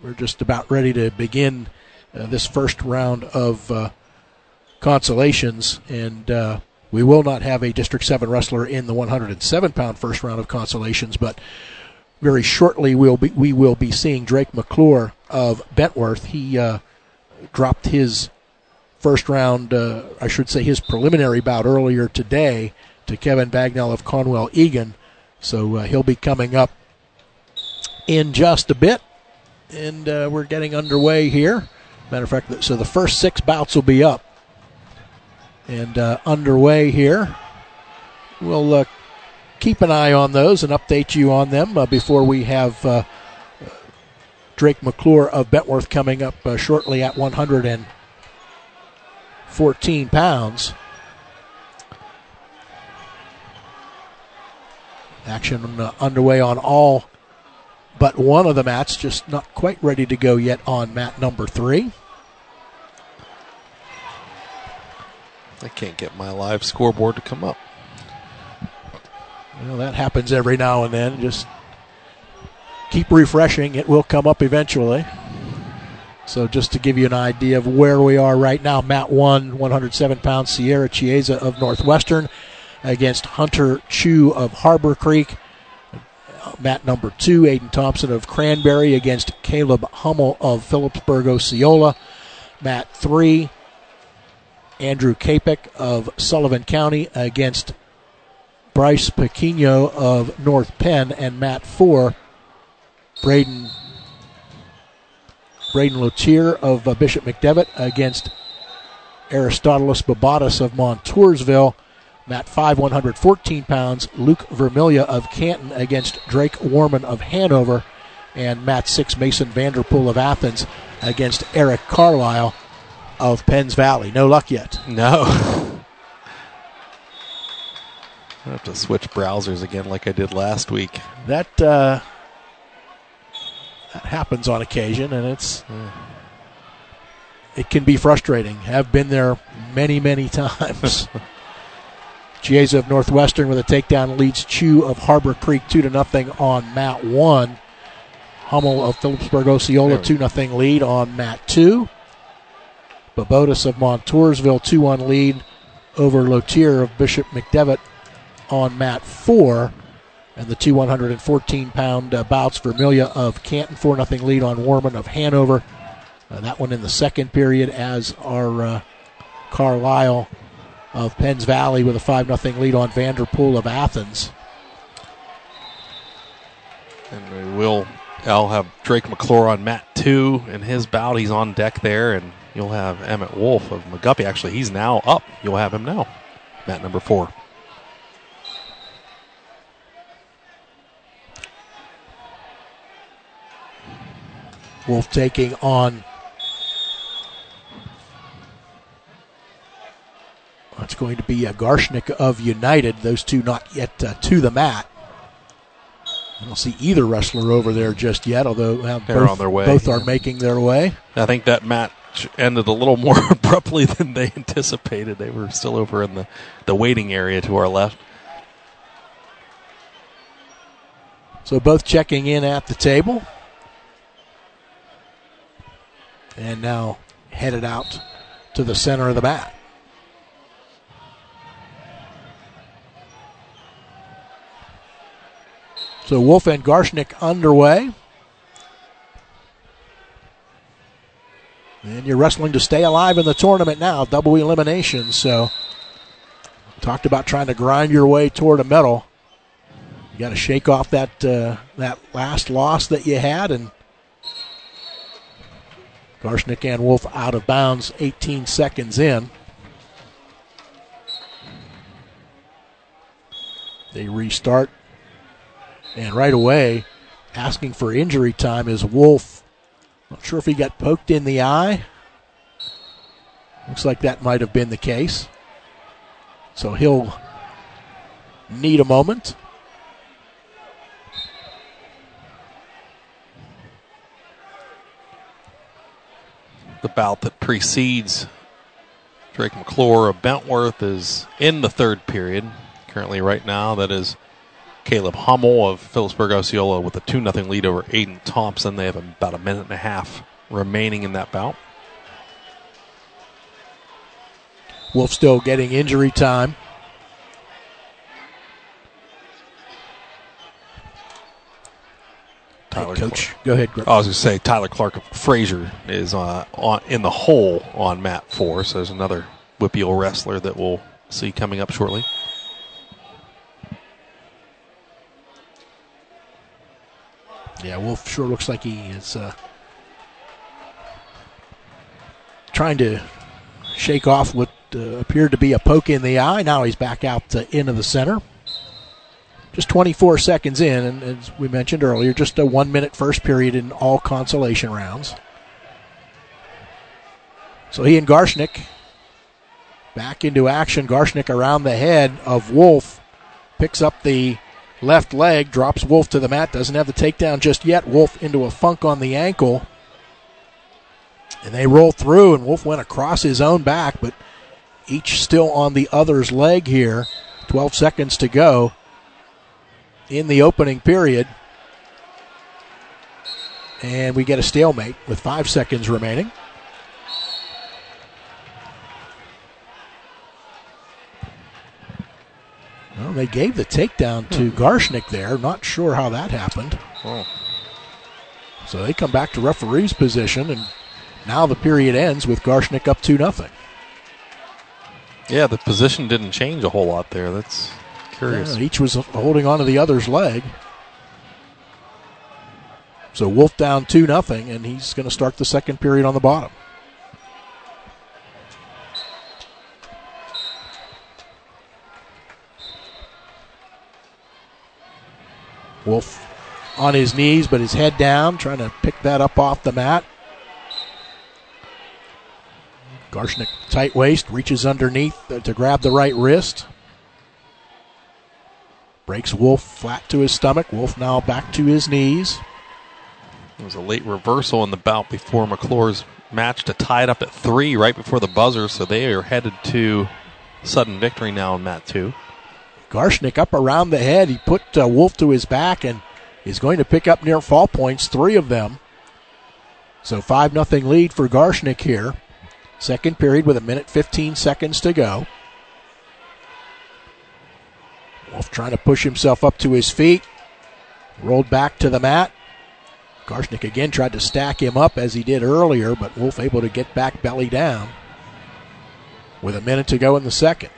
We're just about ready to begin this first round of consolations, and we will not have a District 7 wrestler in the 107-pound first round of consolations, but very shortly we will be seeing Drake McClure of Bentworth. He dropped his first round, his preliminary bout earlier today to Kevin Bagnell of Conwell Egan. So he'll be coming up in just a bit, and we're getting underway here. Matter of fact, so the first 6 bouts will be up and underway here. We'll keep an eye on those and update you on them before we have Drake McClure of Bentworth coming up shortly at 114 pounds. Action underway on all but one of the mats, just not quite ready to go yet on mat number 3. I can't get my live scoreboard to come up. Well, that happens every now and then. Just keep refreshing. It will come up eventually. So just to give you an idea of where we are right now, mat 1, 107-pound Sierra Chiesa of Northwestern against Hunter Chu of Harbor Creek. Mat number 2, Aiden Thompson of Cranberry against Caleb Hummel of Phillipsburg Osceola. Mat 3, Andrew Kapik of Sullivan County against Bryce Pequeno of North Penn. And mat 4, Braden Lotier of Bishop McDevitt against Aristoteles Babadas of Montoursville. Mat 5, 114 pounds, Luke Vermilia of Canton against Drake Warman of Hanover. And mat 6, Mason Vanderpool of Athens against Eric Carlisle of Penns Valley. No luck yet. No. I have to switch browsers again like I did last week. That happens on occasion, and it can be frustrating. Have been there many, many times. Chiesa of Northwestern with a takedown leads Chu of Harbor Creek 2-0 on mat 1. Hummel of Phillipsburg Osceola 2-0 lead on mat 2. Babotas of Montoursville 2-1 lead over Lotier of Bishop McDevitt on mat 4. And the 2 114-pound bouts, Vermilia of Canton 4-0 lead on Warman of Hanover. That one in the second period, as our Carlisle of Penns Valley with a 5-0 lead on Vanderpool of Athens. And I'll have Drake McClure on mat 2 in his bout. He's on deck there, and you'll have Emmett Wolf of McGuppy. Actually, he's now up. You'll have him now, mat number 4. Wolf taking on, it's going to be Garshnik of United. Those two not yet to the mat. I don't see either wrestler over there just yet, although they're on their way. Both are making their way. I think that match ended a little more abruptly than they anticipated. They were still over in the waiting area to our left. So both checking in at the table. And now headed out to the center of the mat. So Wolf and Garshnik underway. And you're wrestling to stay alive in the tournament now, double elimination. So talked about trying to grind your way toward a medal. You got to shake off that last loss that you had, and Garshnik and Wolf out of bounds 18 seconds in. They restart. And right away, asking for injury time is Wolf. Not sure if he got poked in the eye. Looks like that might have been the case. So he'll need a moment. The bout that precedes Drake McClure of Bentworth is in the third period. Currently right now that is Caleb Hummel of Phillipsburg Osceola with a 2-0 lead over Aiden Thompson. They have about a minute and a half remaining in that bout. Wolf still getting injury time. Tyler Coach, Clark. go ahead, Greg. I was going to say Tyler Clark Frazier is in the hole on mat 4, so there's another WPIAL wrestler that we'll see coming up shortly. Yeah, Wolf sure looks like he is trying to shake off what appeared to be a poke in the eye. Now he's back out into the center. Just 24 seconds in, and as we mentioned earlier, just a 1-minute first period in all consolation rounds. So he and Garshnick back into action. Garshnick around the head of Wolf, picks up the left leg, drops Wolf to the mat, doesn't have the takedown just yet. Wolf into a funk on the ankle, and they roll through, and Wolf went across his own back, but each still on the other's leg here. 12 seconds to go in the opening period, and we get a stalemate with 5 seconds remaining. Well, they gave the takedown to Garshnick there. Not sure how that happened. Oh. So they come back to referee's position, and now the period ends with Garshnick up 2-0. Yeah, the position didn't change a whole lot there. That's curious. Yeah, each was holding on to the other's leg. So Wolf down 2-0, and he's going to start the second period on the bottom. Wolf on his knees, but his head down, trying to pick that up off the mat. Garshnick, tight waist, reaches underneath to grab the right wrist. Breaks Wolf flat to his stomach. Wolf now back to his knees. It was a late reversal in the bout before McClure's match to tie it up at 3 right before the buzzer, so they are headed to sudden victory now in mat 2. Garshnick up around the head. He put Wolf to his back and is going to pick up near fall points, 3 of them. So 5-0 lead for Garshnick here. Second period with 1:15 seconds to go. Wolf trying to push himself up to his feet. Rolled back to the mat. Garshnick again tried to stack him up as he did earlier, but Wolf able to get back belly down with 1 minute to go in the second.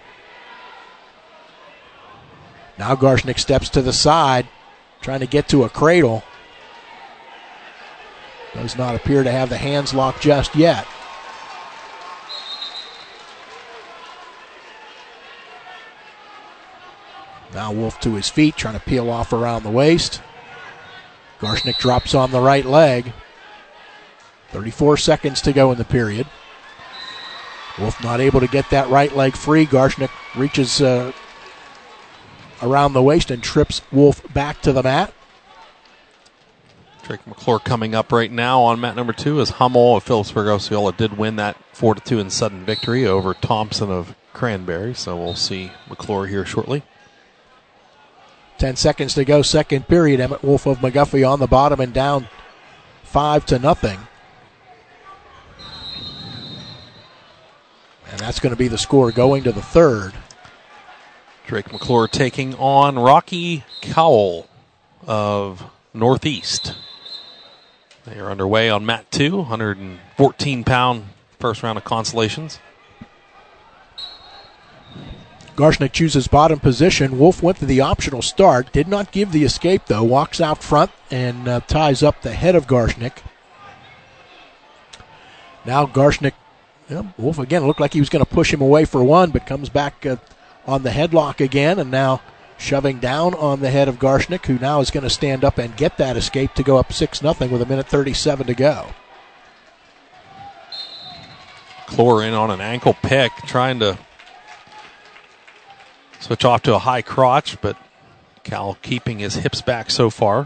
Now Garshnick steps to the side, trying to get to a cradle. Does not appear to have the hands locked just yet. Now Wolf to his feet, trying to peel off around the waist. Garshnick drops on the right leg. 34 seconds to go in the period. Wolf not able to get that right leg free. Garshnick reaches around the waist and trips Wolf back to the mat. Drake McClure coming up right now on mat number 2 as Hummel of Phillipsburg Osceola did win that 4-2 in sudden victory over Thompson of Cranberry. So we'll see McClure here shortly. 10 seconds to go, second period. Emmett Wolf of McGuffey on the bottom and down 5-0. And that's going to be the score going to the third. Drake McClure taking on Rocky Cowell of Northeast. They are underway on mat 2, 114-pound first round of consolations. Garshnick chooses bottom position. Wolf went to the optional start. Did not give the escape, though. Walks out front and ties up the head of Garshnick. Now Garshnick, Wolf again looked like he was going to push him away for one, but comes back on the headlock again, and now shoving down on the head of Garshnick, who now is going to stand up and get that escape to go up 6-0 with 1:37 to go. McClure in on an ankle pick, trying to switch off to a high crotch, but Cal keeping his hips back so far.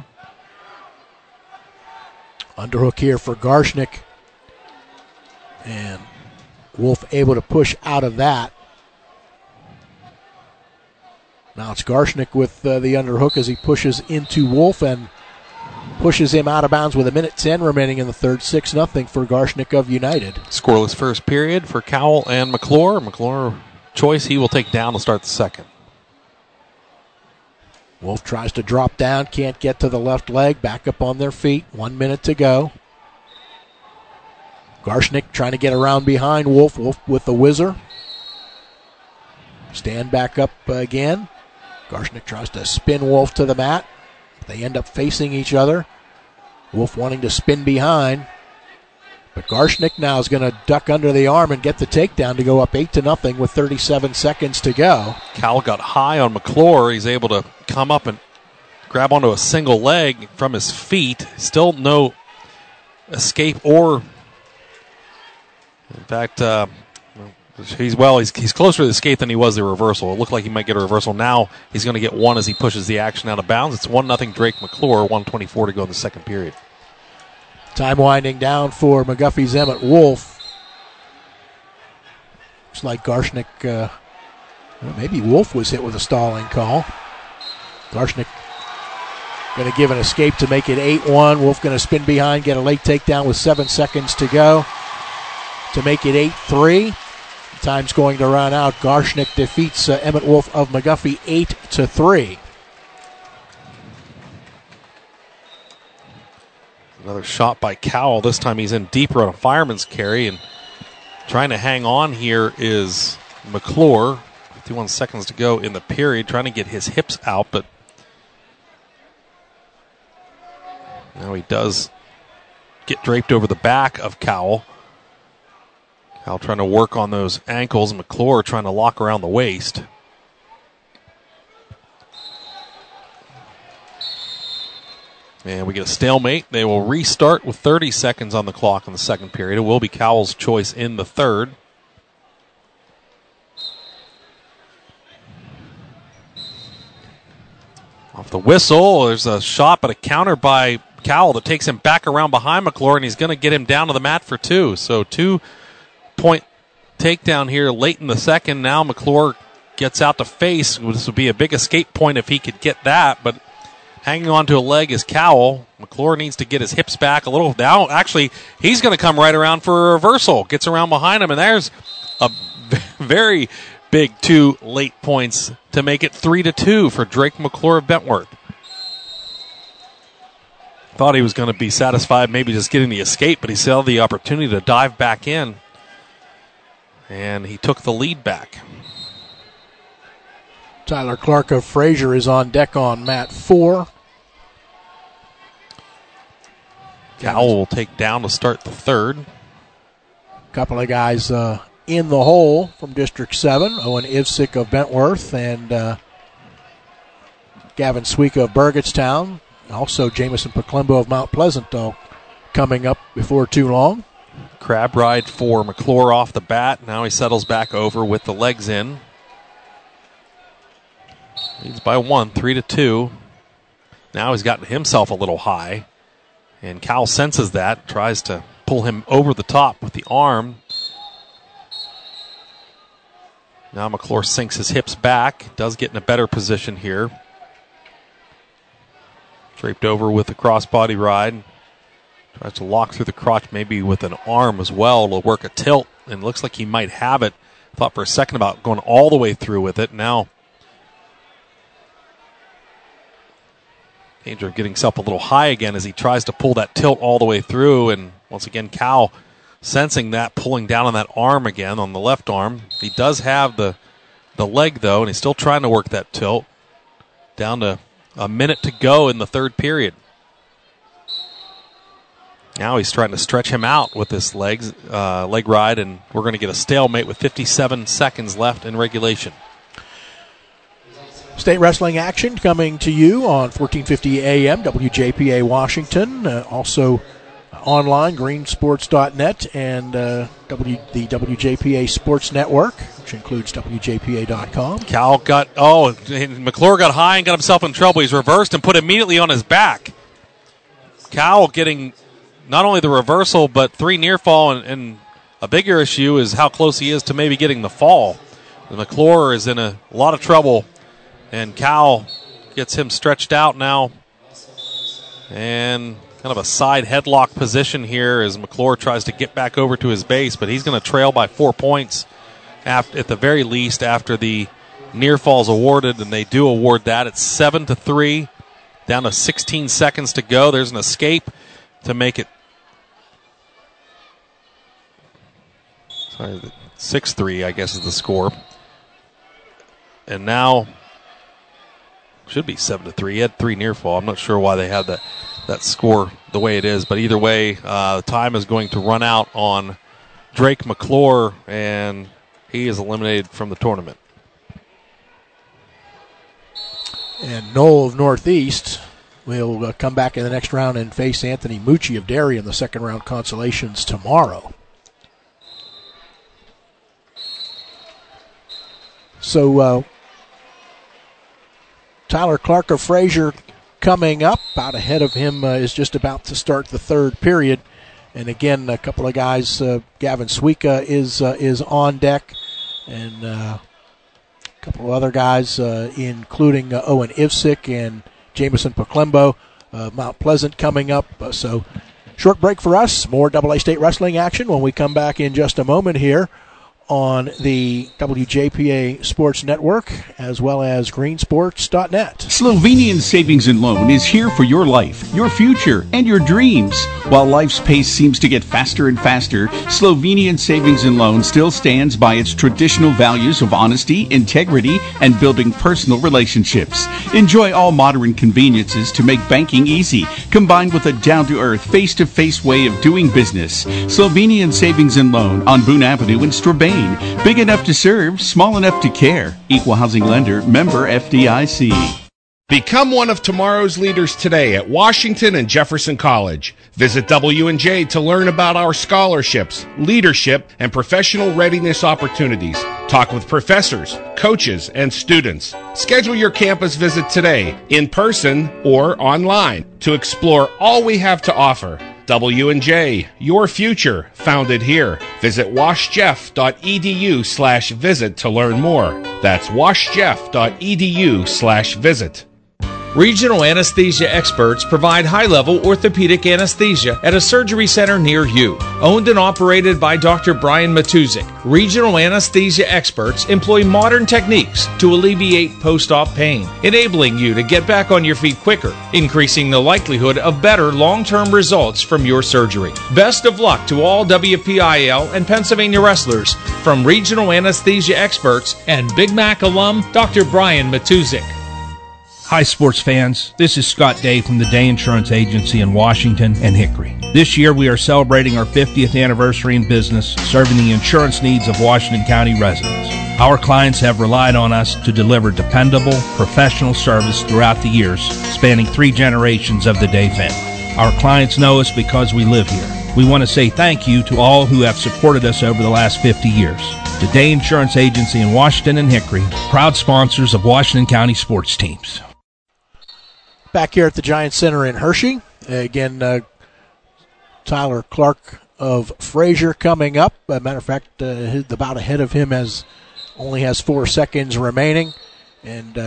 Underhook here for Garshnick. And Wolf able to push out of that. Now it's Garshnick with the underhook as he pushes into Wolf and pushes him out of bounds with 1:10 remaining in the third. 6-0 for Garshnick of United. Scoreless first period for Cowell and McClure. McClure choice he will take down to start the second. Wolf tries to drop down, can't get to the left leg. Back up on their feet. 1 minute to go. Garshnick trying to get around behind Wolf. Wolf with the whizzer. Stand back up again. Garshnick tries to spin Wolf to the mat. They end up facing each other. Wolf wanting to spin behind. But Garshnick now is going to duck under the arm and get the takedown to go up 8-0 with 37 seconds to go. Cowell got high on McClure. He's able to come up and grab onto a single leg from his feet. Still no escape or... In fact, he's closer to the escape than he was the reversal. It looked like he might get a reversal. Now he's going to get one as he pushes the action out of bounds. It's 1-0 Drake McClure, 1:24 to go in the second period. Time winding down for McGuffey's Emmett Wolf. Looks like Garshnick, maybe Wolf was hit with a stalling call. Garshnick going to give an escape to make it 8-1. Wolf going to spin behind, get a late takedown with 7 seconds to go to make it 8-3. Time's going to run out. Garshnick defeats Emmett Wolf of McGuffey 8-3. Another shot by Cowell. This time he's in deeper on a fireman's carry, and trying to hang on here is McClure. 51 seconds to go in the period, trying to get his hips out, but now he does get draped over the back of Cowell. Cowell trying to work on those ankles. McClure trying to lock around the waist. And we get a stalemate. They will restart with 30 seconds on the clock in the second period. It will be Cowell's choice in the third. Off the whistle, there's a shot, but a counter by Cowell that takes him back around behind McClure, and he's going to get him down to the mat for 2. So 2-point takedown here late in the second. Now McClure gets out to face. This would be a big escape point if he could get that, but hanging on to a leg is Cowell. McClure needs to get his hips back a little. Now, actually, he's going to come right around for a reversal. Gets around behind him, and there's a very big 2 late points to make it 3-2 for Drake McClure of Bentworth. Thought he was going to be satisfied maybe just getting the escape, but he saw the opportunity to dive back in, and he took the lead back. Tyler Clark of Fraser is on deck on mat 4. Cowell will take down to start the third. Couple of guys in the hole from District 7. Owen Ivsick of Bentworth and Gavin Sweeka of Burgettstown. Also Jamison Paclembo of Mount Pleasant, though, coming up before too long. Crab ride for McClure off the bat. Now he settles back over with the legs in. Leads by 1, 3-2. Now he's gotten himself a little high. And Cowell senses that, tries to pull him over the top with the arm. Now McClure sinks his hips back, does get in a better position here. Draped over with the crossbody ride. Tries to lock through the crotch maybe with an arm as well to work a tilt, and looks like he might have it. Thought for a second about going all the way through with it. Now danger of getting himself a little high again as he tries to pull that tilt all the way through. And once again, Cowell sensing that, pulling down on that arm again, on the left arm. He does have the leg, though, and he's still trying to work that tilt. Down to a minute to go in the third period. Now he's trying to stretch him out with this leg ride, and we're going to get a stalemate with 57 seconds left in regulation. State wrestling action coming to you on 1450 AM, WJPA Washington. Also online, greensports.net, and the WJPA Sports Network, which includes WJPA.com. McClure got high and got himself in trouble. He's reversed and put immediately on his back. Cowell getting not only the reversal, but 3 near fall, and a bigger issue is how close he is to maybe getting the fall. And McClure is in a lot of trouble And Cal gets him stretched out now. And kind of a side headlock position here as McClure tries to get back over to his base, but he's going to trail by 4 points at the very least after the near falls awarded, and they do award that. It's 7-3, down to 16 seconds to go. There's an escape to make it 6-3, I guess is the score. And now should be 7-3. He had 3 near fall. I'm not sure why they had that score the way it is, but either way, time is going to run out on Drake McClure, and he is eliminated from the tournament. And Knoll of Northeast will come back in the next round and face Anthony Mucci of Derry in the second round consolations tomorrow. So Tyler Clark of Fraser coming up. Out ahead of him is just about to start the third period. And again, a couple of guys, Gavin Suika is on deck, and a couple of other guys, including Owen Ivsick and Jamison Poklembo. Mount Pleasant coming up. So short break for us. More AA State Wrestling action when we come back in just a moment here on the WJPA Sports Network, as well as greensports.net. Slovenian Savings and Loan is here for your life, your future, and your dreams. While life's pace seems to get faster and faster, Slovenian Savings and Loan still stands by its traditional values of honesty, integrity, and building personal relationships. Enjoy all modern conveniences to make banking easy, combined with a down-to-earth, face-to-face way of doing business. Slovenian Savings and Loan on Boone Avenue in Strabane. Big enough to serve, small enough to care. Equal housing lender, member FDIC. Become one of tomorrow's leaders today at Washington and Jefferson College. Visit W&J to learn about our scholarships, leadership, and professional readiness opportunities. Talk with professors, coaches, and students. Schedule your campus visit today, in person or online, to explore all we have to offer. W&J, your future, founded here. Visit washjeff.edu/visit to learn more. That's washjeff.edu/visit. Regional anesthesia experts provide high-level orthopedic anesthesia at a surgery center near you. Owned and operated by Dr. Brian Matuzik, regional anesthesia experts employ modern techniques to alleviate post-op pain, enabling you to get back on your feet quicker, increasing the likelihood of better long-term results from your surgery. Best of luck to all WPIL and Pennsylvania wrestlers from regional anesthesia experts and Big Mac alum Dr. Brian Matuzik. Hi, sports fans. This is Scott Day from the Day Insurance Agency in Washington and Hickory. This year, we are celebrating our 50th anniversary in business, serving the insurance needs of Washington County residents. Our clients have relied on us to deliver dependable, professional service throughout the years, spanning 3 generations of the Day family. Our clients know us because we live here. We want to say thank you to all who have supported us over the last 50 years. The Day Insurance Agency in Washington and Hickory, proud sponsors of Washington County sports teams. Back here at the Giant Center in Hershey. Again, Tyler Clark of Fraser coming up. As a matter of fact, the bout ahead of him only has 4 seconds remaining. And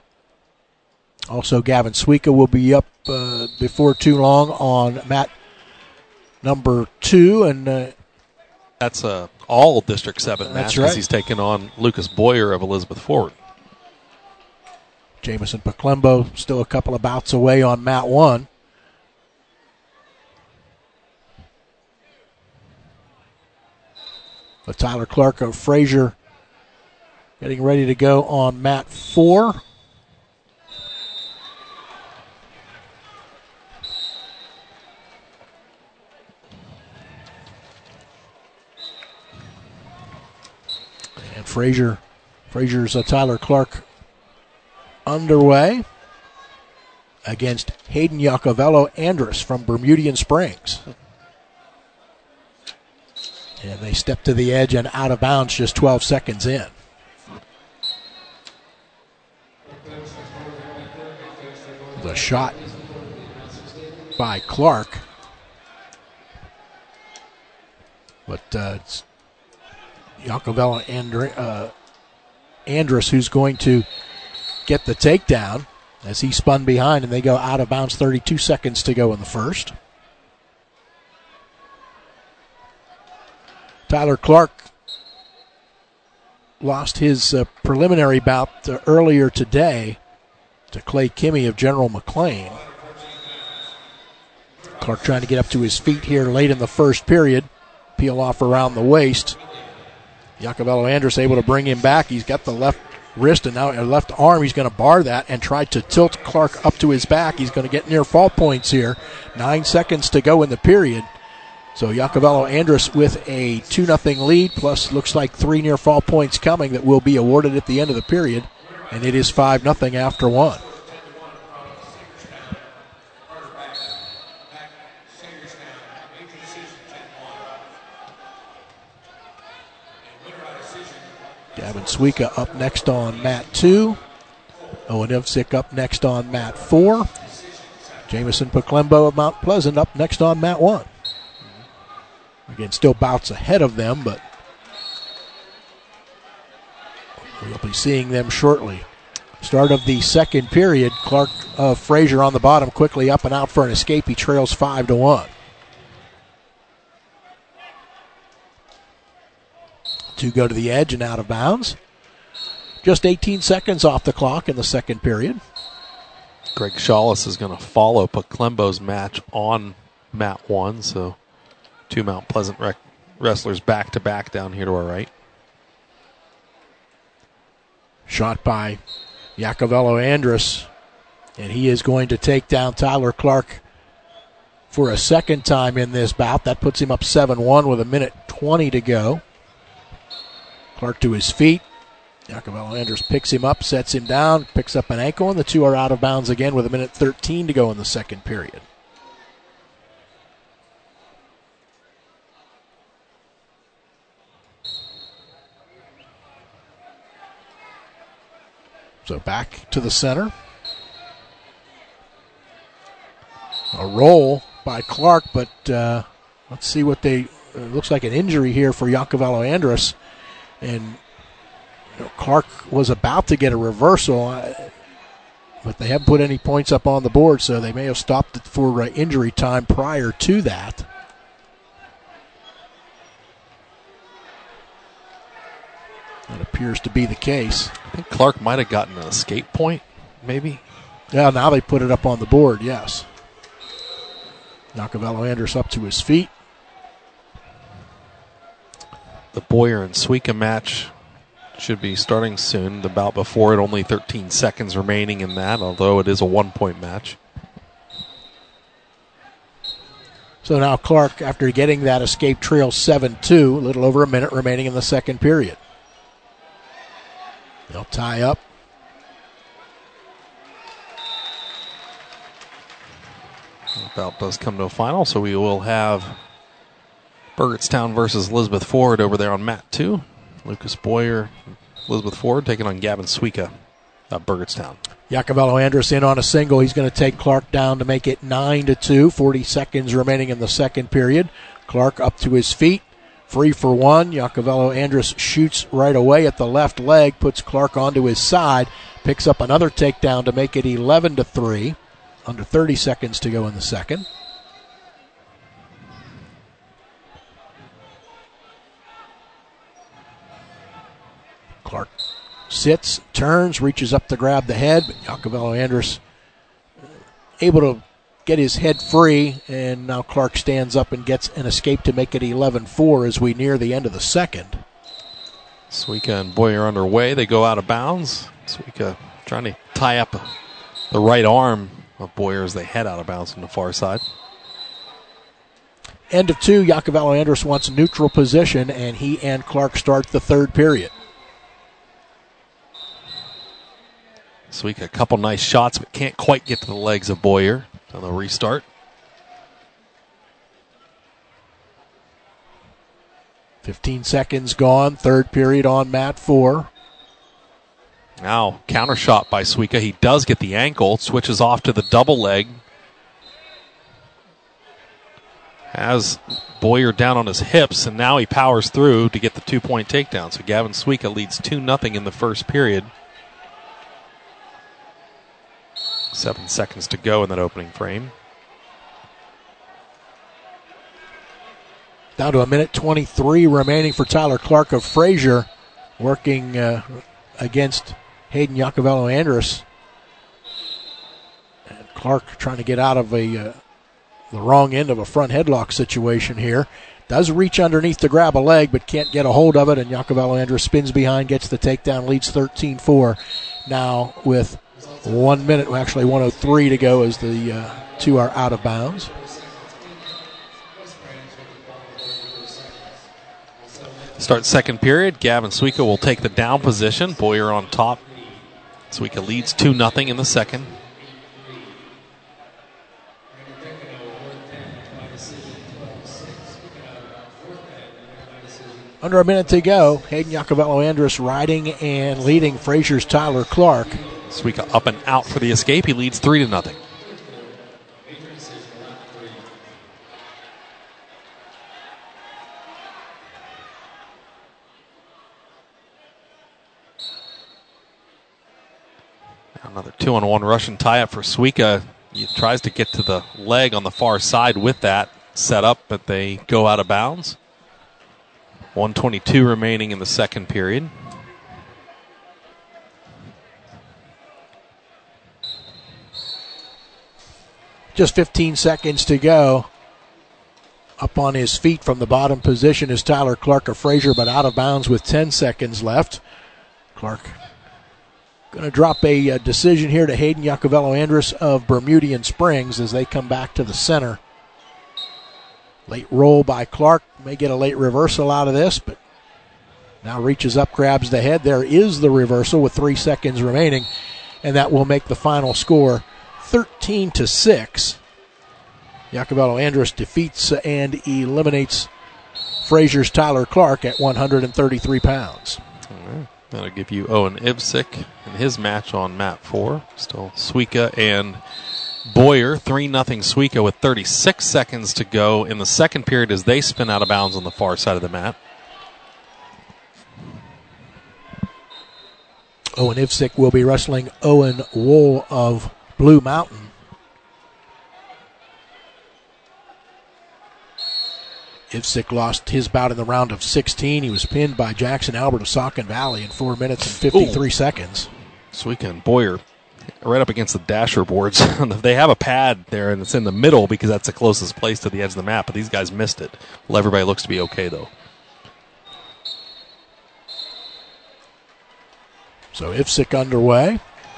also Gavin Suika will be up before too long on mat number 2. And that's all District 7 match, right. He's taking on Lucas Boyer of Elizabeth Forward. Jamison Poklembo still a couple of bouts away on mat 1. But Tyler Clark of Fraser getting ready to go on mat 4. And Fraser's Tyler Clark underway against Hayden Iacovello Andrus from Bermudian Springs. And they step to the edge and out of bounds just 12 seconds in. The shot by Clark. But it's Iacovello Andrus who's going to get the takedown as he spun behind, and they go out of bounds. 32 seconds to go in the first. Tyler Clark lost his preliminary bout earlier today to Clay Kimmy of General McLean. Clark trying to get up to his feet here late in the first period. Peel off around the waist. Yacovello Andrus able to bring him back. He's got the left wrist and now left arm. He's going to bar that and try to tilt Clark up to his back. He's going to get near fall points here. 9 seconds to go in the period. So Yacovello Andrus with a 2-0 lead, plus looks like 3 near fall points coming that will be awarded at the end of the period. And it is 5-0 after 1. Gavin Suika up next on mat 2. Owen Ivsick up next on mat 4. Jamison Poklembo of Mount Pleasant up next on mat 1. Again, still bouts ahead of them, but we'll be seeing them shortly. Start of the second period. Clark Frazier on the bottom, quickly up and out for an escape. He trails 5-1. 2 go to the edge and out of bounds. Just 18 seconds off the clock in the second period. Greg Shawless is going to follow Poklembo's match on mat 1, so 2 Mount Pleasant wrestlers back-to-back down here to our right. Shot by Yacovello Andrus, and he is going to take down Tyler Clark for a second time in this bout. That puts him up 7-1 with 1:20 to go. Clark to his feet. Yacovello Andrus picks him up, sets him down, picks up an ankle, and the two are out of bounds again with 1:13 to go in the second period. So back to the center. A roll by Clark, but let's see what looks like an injury here for Yacovello Andrus. And Clark was about to get a reversal, but they haven't put any points up on the board, so they may have stopped it for injury time prior to that. That appears to be the case. I think Clark might have gotten an escape point, maybe. Yeah, now they put it up on the board, yes. Yacovello Andrus up to his feet. The Boyer and Suika match should be starting soon. The bout before it, only 13 seconds remaining in that, although it is a 1-point match. So now Clark, after getting that escape, trails 7-2, a little over a minute remaining in the second period. They'll tie up. The bout does come to a final, so we will have Burgettstown versus Elizabeth Ford over there on mat 2. Lucas Boyer, Elizabeth Ford taking on Gavin Suika of Burgettstown. Yacovello Andrus in on a single. He's going to take Clark down to make it 9-2. 40 seconds remaining in the second period. Clark up to his feet. Free for one. Yacovello Andrus shoots right away at the left leg, puts Clark onto his side, picks up another takedown to make it 11-3. Under 30 seconds to go in the second. Clark sits, turns, reaches up to grab the head, but Yacovello Andrus able to get his head free, and now Clark stands up and gets an escape to make it 11-4 as we near the end of the second. Suika and Boyer underway. They go out of bounds. Suika trying to tie up the right arm of Boyer as they head out of bounds from the far side. End of 2, Yacovello Andrus wants neutral position, and he and Clark start the third period. Suika, a couple nice shots, but can't quite get to the legs of Boyer. So they'll restart. 15 seconds gone, third period on mat 4. Now, counter shot by Suika. He does get the ankle, switches off to the double leg. Has Boyer down on his hips, and now he powers through to get the 2-point takedown. So Gavin Suika leads 2-0 in the first period. 7 seconds to go in that opening frame. Down to a minute 23 remaining for Tyler Clark of Fraser, working against Hayden Yacovello-Andrus. And Clark trying to get out of the wrong end of a front headlock situation here. Does reach underneath to grab a leg, but can't get a hold of it, and Yacovello-Andrus spins behind, gets the takedown, leads 13-4. Now with 1 minute, actually 1:03 to go as the two are out of bounds. Start second period. Gavin Suika will take the down position. Boyer on top. Suika leads 2-0 in the second. Under a minute to go. Hayden Yacovello-Andrus riding and leading Fraser's Tyler Clark. Suika up and out for the escape. He leads 3-0. Another 2-on-1 Russian tie-up for Suika. He tries to get to the leg on the far side with that setup, but they go out of bounds. 1:22 remaining in the second period. Just 15 seconds to go. Up on his feet from the bottom position is Tyler Clark of Fraser, but out of bounds with 10 seconds left. Clark going to drop a decision here to Hayden Yacovello-Andrus of Bermudian Springs as they come back to the center. Late roll by Clark. May get a late reversal out of this, but now reaches up, grabs the head. There is the reversal with 3 seconds remaining, and that will make the final score 13-6. Yacovello-Andrus defeats and eliminates Fraser's Tyler Clark at 133 pounds. That'll give you Owen Ivsick in his match on mat 4. Still Suika and Boyer. 3-0 Suika with 36 seconds to go in the second period as they spin out of bounds on the far side of the mat. Owen Ivsick will be wrestling Owen Wool of Blue Mountain. Ivsick lost his bout in the round of 16. He was pinned by Jackson Albert of Saucon Valley in 4 minutes and 53 seconds. Suika and Boyer right up against the dasher boards. They have a pad there, and it's in the middle because that's the closest place to the edge of the mat, but these guys missed it. Well, everybody looks to be okay, though. So Ivsick underway.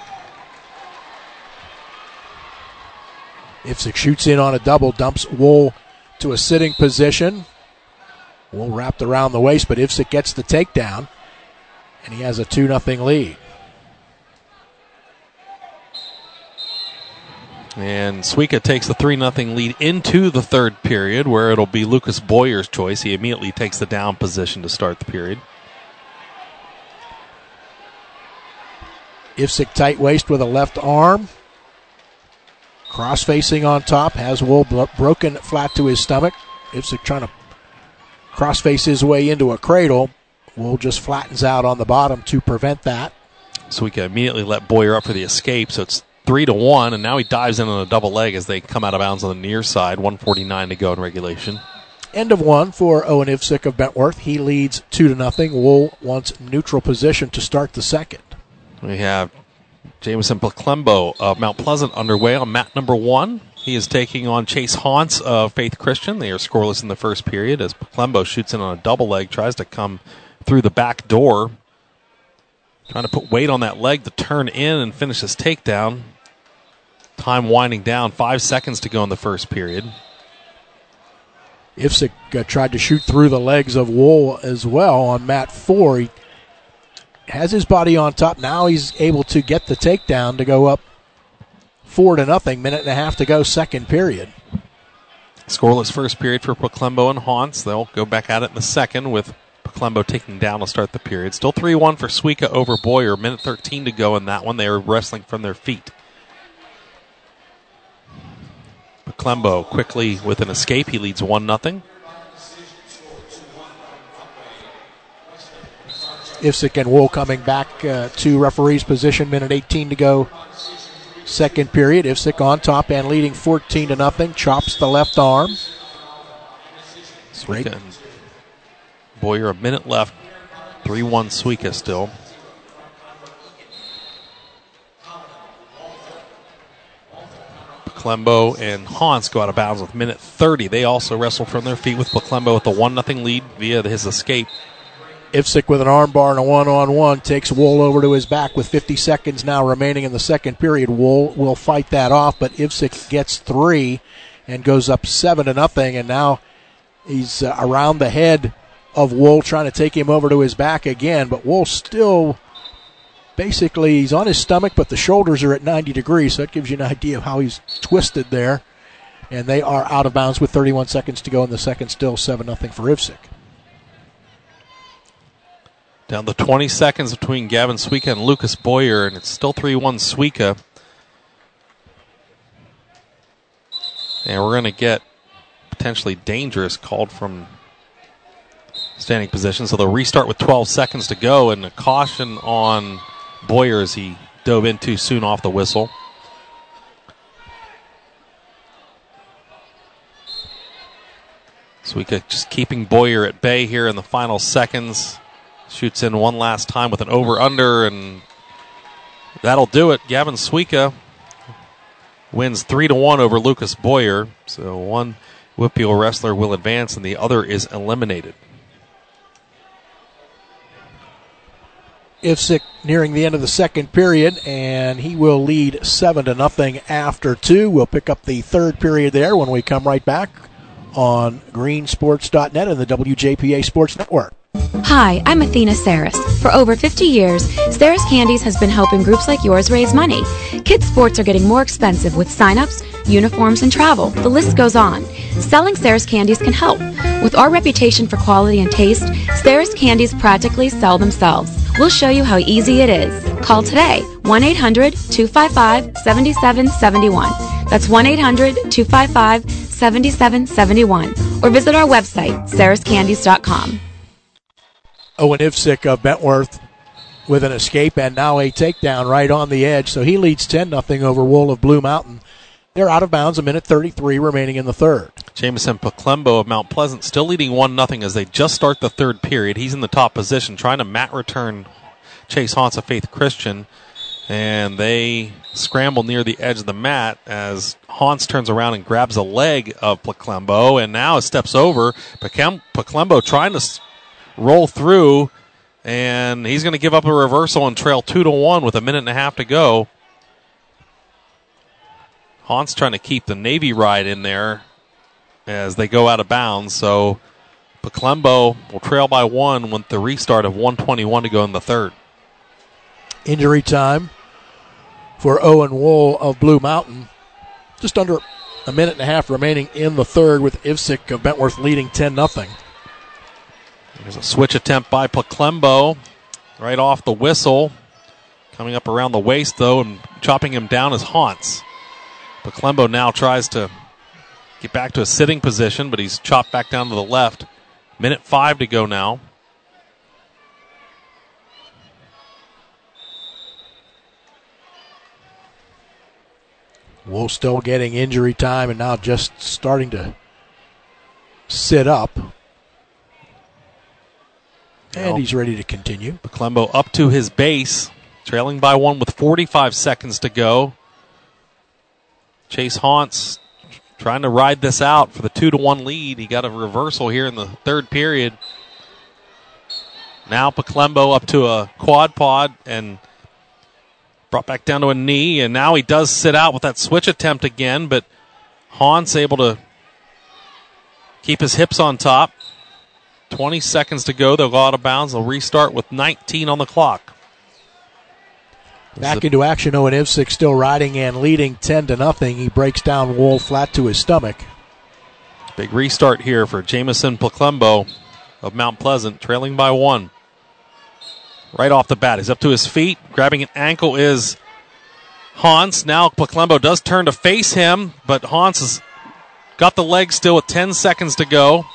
Ivsick shoots in on a double, dumps Wool to a sitting position. Wool wrapped around the waist, but Ivsick gets the takedown, and he has a 2-0 lead. And Suika takes the 3-0 lead into the third period, where it'll be Lucas Boyer's choice. He immediately takes the down position to start the period. Ivsick tight waist with a left arm. Cross facing on top, has Wool broken flat to his stomach. Ivsick trying to cross face his way into a cradle. Wool just flattens out on the bottom to prevent that. Suika immediately let Boyer up for the escape, so it's 3-1, and now he dives in on a double leg as they come out of bounds on the near side. 1:49 to go in regulation. End of one for Owen Ivsick of Bentworth. He leads 2-0. Wool wants neutral position to start the second. We have Jameson Paclembo of Mount Pleasant underway on mat number 1. He is taking on Chase Haunts of Faith Christian. They are scoreless in the first period as Paclembo shoots in on a double leg, tries to come through the back door, trying to put weight on that leg to turn in and finish his takedown. Time winding down, 5 seconds to go in the first period. Ivsick tried to shoot through the legs of Wool as well on mat 4. He has his body on top. Now he's able to get the takedown to go up 4-0. Minute and a half to go, second period. Scoreless first period for Paclembo and Haunts. They'll go back at it in the second with Paclembo taking down to start the period. Still 3-1 for Suika over Boyer. Minute 13 to go in that one. They are wrestling from their feet. Paclembo quickly with an escape. He leads 1-0. Ivsick and Wool coming back to referee's position. Minute 18 to go second period. Ivsick on top and leading 14-0. Chops the left arm. Suika. Boyer, a minute left. 3-1 Suika still. Peklembo and Hans go out of bounds with minute 30. They also wrestle from their feet with Peklembo with a 1-0 lead via his escape. Ivsick with an armbar and a one-on-one takes Wool over to his back with 50 seconds now remaining in the second period. Wool will fight that off, but Ivsick gets 3 and goes up 7-0, and now he's around the head of Wool trying to take him over to his back again, but Wool still basically, he's on his stomach, but the shoulders are at 90 degrees, so that gives you an idea of how he's twisted there. And they are out of bounds with 31 seconds to go in the second, still 7-0 for Ivsick. Down to 20 seconds between Gavin Suika and Lucas Boyer, and it's still 3-1 Suika. And we're going to get potentially dangerous called from standing position. So they'll restart with 12 seconds to go, and a caution on Boyer as he dove in too soon off the whistle. Suika just keeping Boyer at bay here in the final seconds. Shoots in one last time with an over-under, and that'll do it. Gavin Suika wins 3-1 over Lucas Boyer. So one Whitfield wrestler will advance, and the other is eliminated. Ivsick nearing the end of the second period, and he will lead 7-0 after 2. We'll pick up the third period there when we come right back on greensports.net and the WJPA Sports Network. Hi, I'm Athena Saris. For over 50 years, Saris Candies has been helping groups like yours raise money. Kids' sports are getting more expensive with sign-ups, uniforms, and travel. The list goes on. Selling Saris Candies can help. With our reputation for quality and taste, Saris Candies practically sell themselves. We'll show you how easy it is. Call today, 1-800-255-7771. That's 1-800-255-7771. Or visit our website, sariscandies.com. Owen Ivsick of Bentworth with an escape and now a takedown right on the edge. So he leads 10-0 over Wool of Blue Mountain. They're out of bounds, a minute 33 remaining in the third. Jamison Peklembo of Mount Pleasant still leading 1-0 as they just start the third period. He's in the top position trying to mat return Chase Hans of Faith Christian. And they scramble near the edge of the mat as Hans turns around and grabs a leg of Peklembo and now steps over. Peklembo trying to roll through, and he's going to give up a reversal and trail 2-1 with a minute and a half to go. Hans trying to keep the Navy ride in there as they go out of bounds. So Peklembo will trail by 1 with the restart of 1:21 to go in the third. Injury time for Owen Wool of Blue Mountain. Just under a minute and a half remaining in the third with Ivsick of Bentworth leading 10-0. There's a switch attempt by Peklembo right off the whistle. Coming up around the waist, though, and chopping him down is Hans. Peklembo now tries to get back to a sitting position, but he's chopped back down to the left. Minute 5 to go now. Wool still getting injury time and now just starting to sit up. And he's ready to continue. Peklembo up to his base, trailing by 1 with 45 seconds to go. Chase Hans trying to ride this out for the 2-1 lead. He got a reversal here in the third period. Now Peklembo up to a quad pod and brought back down to a knee. And now he does sit out with that switch attempt again, but Hans able to keep his hips on top. 20 seconds to go. They'll go out of bounds. They'll restart with 19 on the clock. Back into action. Owen Ivsick still riding and leading 10-0. He breaks down Wool flat to his stomach. Big restart here for Jamison Peklembo of Mount Pleasant, trailing by 1. Right off the bat, he's up to his feet. Grabbing an ankle is Hans. Now Peklembo does turn to face him, but Hans has got the leg still with 10 seconds to go.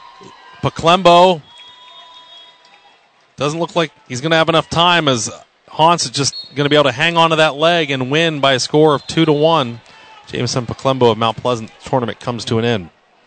Peklembo doesn't look like he's going to have enough time as Hans is just going to be able to hang on to that leg and win by a score of 2-1. Jameson Paclembo of Mount Pleasant tournament comes to an end.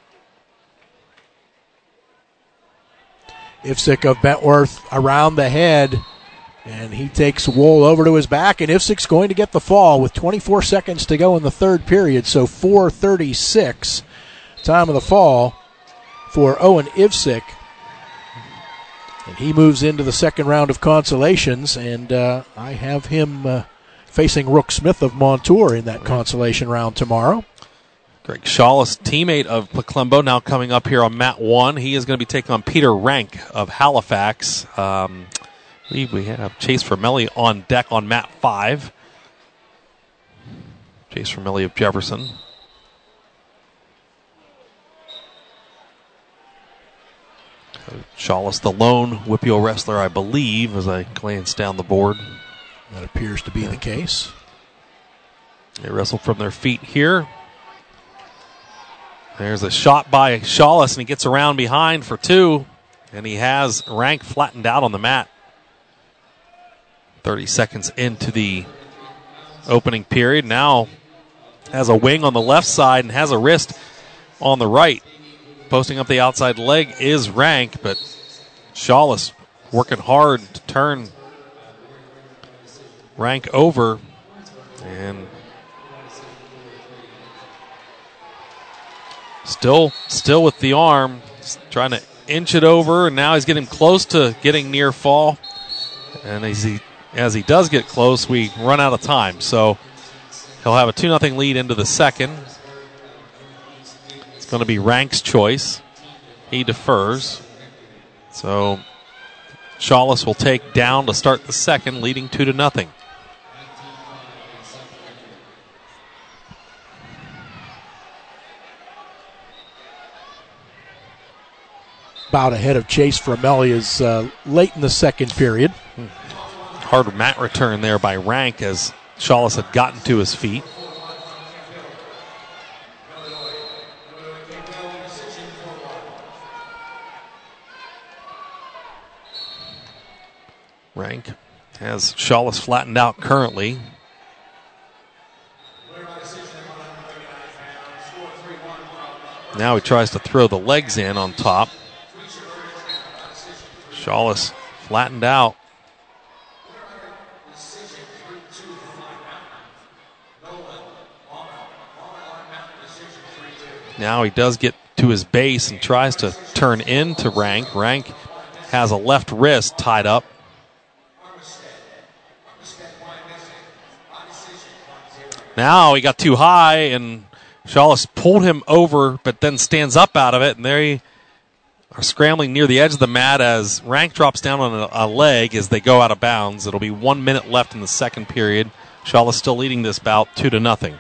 Ivsick of Bentworth around the head, and he takes Wohl over to his back, and Ivsick's going to get the fall with 24 seconds to go in the third period, so 4:36 time of the fall for Owen Ivsick. And he moves into the second round of consolations, and I have him facing Rook Smith of Montour in that consolation round tomorrow. Greg Shawless, teammate of Paclembo, now coming up here on mat 1. He is going to be taking on Peter Rank of Halifax. I believe we have Chase Vermelli on deck on mat 5. Chase Vermelli of Jefferson. Shawless, the lone Whippio wrestler, I believe, as I glance down the board. That appears to be the case. They wrestle from their feet here. There's a shot by Shawless, and he gets around behind for 2, and he has Rank flattened out on the mat. 30 seconds into the opening period. Now has a wing on the left side and has a wrist on the right. Posting up the outside leg is Rank, but Shawless working hard to turn Rank over, and still with the arm, trying to inch it over, and now he's getting close to getting near fall. And as he does get close, we run out of time. So he'll have a 2-0 lead into the second. It's going to be Rank's choice. He defers. So Shawless will take down to start the second, leading 2-0. About ahead of Chase Vermelli is late in the second period. Hard mat return there by Rank as Shawless had gotten to his feet. Rank has Shawless flattened out currently. Now he tries to throw the legs in on top. Shawless flattened out. Now he does get to his base and tries to turn into Rank. Rank has a left wrist tied up. Now he got too high, and Shawless pulled him over, but then stands up out of it, and they are scrambling near the edge of the mat as Rank drops down on a leg as they go out of bounds. It'll be 1 minute left in the second period. Shawless still leading this bout 2-0.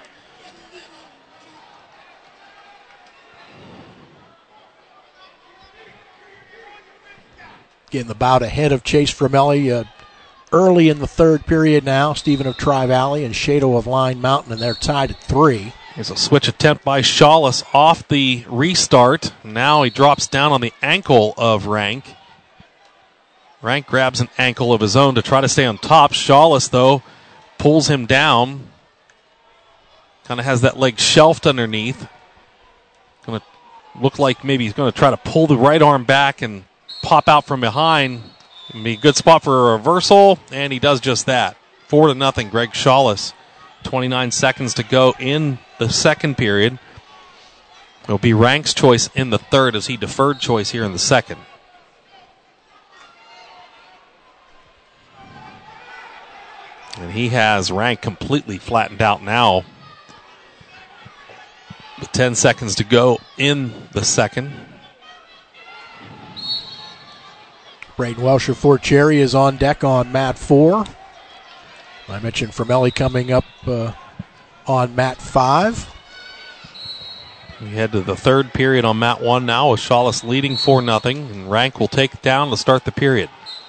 Getting the bout ahead of Chase Vermelli early in the third period now. Stephen of Tri-Valley and Shado of Line Mountain, and they're tied at 3. Here's a switch attempt by Shawless off the restart. Now he drops down on the ankle of Rank. Rank grabs an ankle of his own to try to stay on top. Shawless, though, pulls him down. Kind of has that leg shelved underneath. Going to look like maybe he's going to try to pull the right arm back and pop out from behind. It'd be a good spot for a reversal, and he does just that. 4-0, Greg Shawless. 29 seconds to go in the second period. It'll be Rank's choice in the third as he deferred choice here in the second. And he has Rank completely flattened out now. With 10 seconds to go in the second. Braden Welsh of Fort Cherry is on deck on mat 4. I mentioned Vermelli coming up on mat 5. We head to the third period on mat 1 now with Shawless leading 4-0, and Rank will take it down to start the period.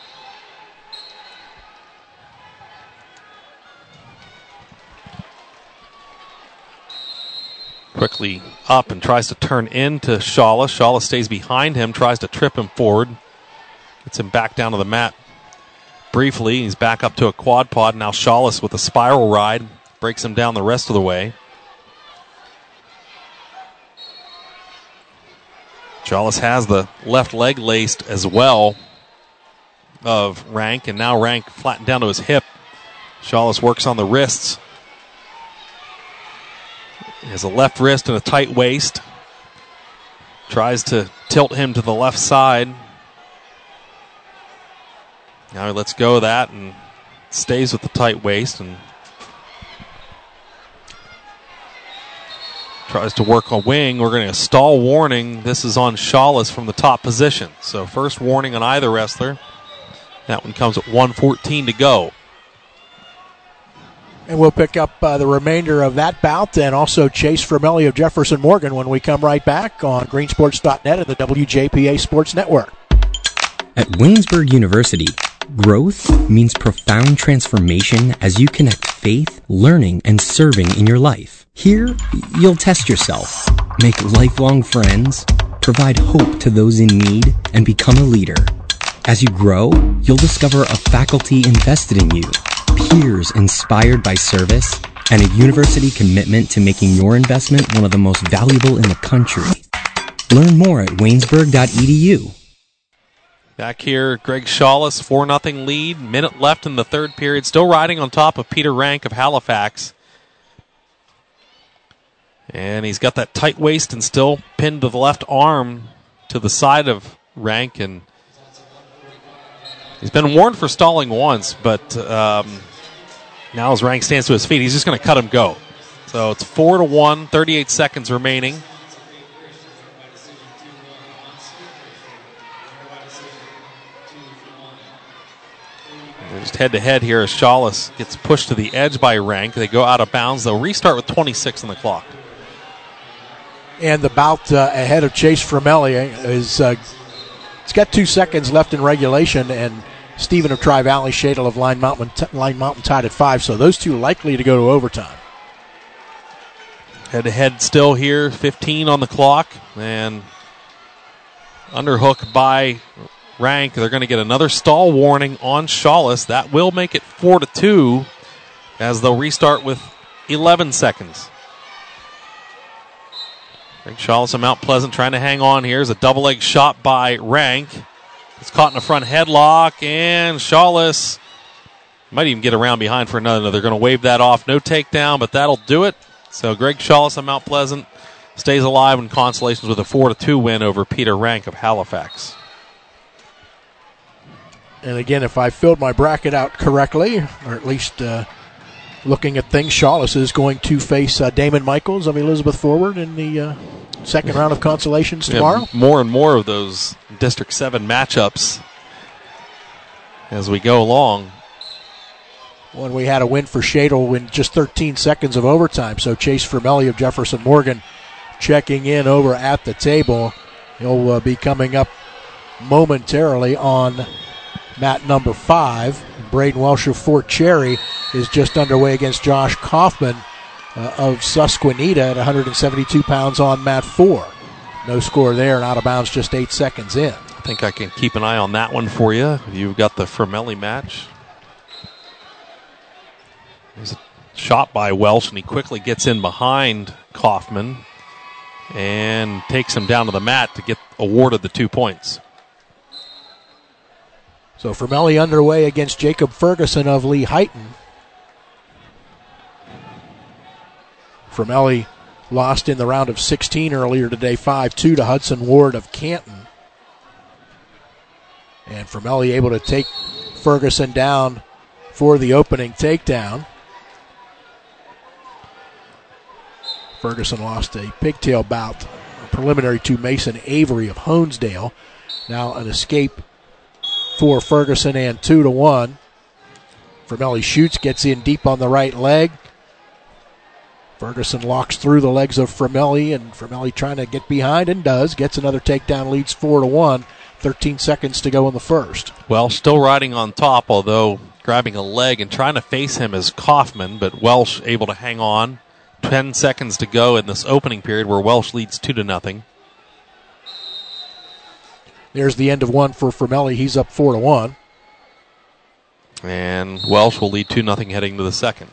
Quickly up and tries to turn into Shawless. Shawless stays behind him, tries to trip him forward. Gets him back down to the mat briefly. He's back up to a quad pod. Now Shawless with a spiral ride. Breaks him down the rest of the way. Shawless has the left leg laced as well of Rank, and now Rank flattened down to his hip. Shawless works on the wrists. He has a left wrist and a tight waist. Tries to tilt him to the left side. Now he lets go of that and stays with the tight waist and tries to work a wing. We're going to stall warning. This is on Shawless from the top position. So first warning on either wrestler. That one comes at 1:14 to go. And we'll pick up the remainder of that bout and also Chase Framelli of Jefferson Morgan when we come right back on greensports.net and the WJPA Sports Network. At Waynesburg University, growth means profound transformation as you connect faith, learning, and serving in your life. Here, you'll test yourself, make lifelong friends, provide hope to those in need, and become a leader. As you grow, you'll discover a faculty invested in you, peers inspired by service, and a university commitment to making your investment one of the most valuable in the country. Learn more at waynesburg.edu. Back here, Greg Shawless, 4-0 lead. Minute left in the third period. Still riding on top of Peter Rank of Halifax. And he's got that tight waist and still pinned to the left arm to the side of Rank. And he's been warned for stalling once, but now as Rank stands to his feet, he's just going to cut him go. So it's 4-1, 38 seconds remaining. They're just head-to-head here as Shawless gets pushed to the edge by Rank. They go out of bounds. They'll restart with 26 on the clock. And the bout ahead of Chase Framelli is it's got 2 seconds left in regulation, and Stephen of Tri-Valley, Shadle of Line Mountain tied at 5, so those two likely to go to overtime. Head-to-head still here, 15 on the clock, and underhook by Rank. They're going to get another stall warning on Shawless. That will make it 4-2 as they'll restart with 11 seconds. Greg Shawless of Mount Pleasant trying to hang on here. Here's a double leg shot by Rank. It's caught in a front headlock, and Shawless might even get around behind for another. They're going to wave that off. No takedown, but that'll do it. So Greg Shawless of Mount Pleasant stays alive in consolations with a 4-2 win over Peter Rank of Halifax. And again, if I filled my bracket out correctly, or at least looking at things, Shawless is going to face Damon Michaels of Elizabeth Forward in the second round of consolations tomorrow. Yeah, more and more of those District 7 matchups as we go along. When we had a win for Shadle in just 13 seconds of overtime. So Chase Framelli of Jefferson Morgan checking in over at the table. He'll be coming up momentarily on mat number 5. Braden Welsh of Fort Cherry is just underway against Josh Kaufman of Susquehanna at 172 pounds on mat 4. No score there and out of bounds just 8 seconds in. I think I can keep an eye on that one for you. You've got the Framelli match. There's a shot by Welsh, and he quickly gets in behind Kaufman and takes him down to the mat to get awarded the 2 points. So Framelli underway against Jacob Ferguson of Lee Heighton. Framelli lost in the round of 16 earlier today, 5-2 to Hudson Ward of Canton. And Framelli able to take Ferguson down for the opening takedown. Ferguson lost a pigtail bout preliminary to Mason Avery of Honesdale. Now an escape for Ferguson and 2-1. Framelli shoots, gets in deep on the right leg. Ferguson locks through the legs of Framelli, and Framelli trying to get behind and does. Gets another takedown, leads 4-1. 13 seconds to go in the first. Welsh still riding on top, although grabbing a leg and trying to face him is Kaufman, but Welsh able to hang on. 10 seconds to go in this opening period where Welsh leads 2-0. There's the end of one for Framelli. He's up 4-1. And Welsh will lead 2-0 heading to the second.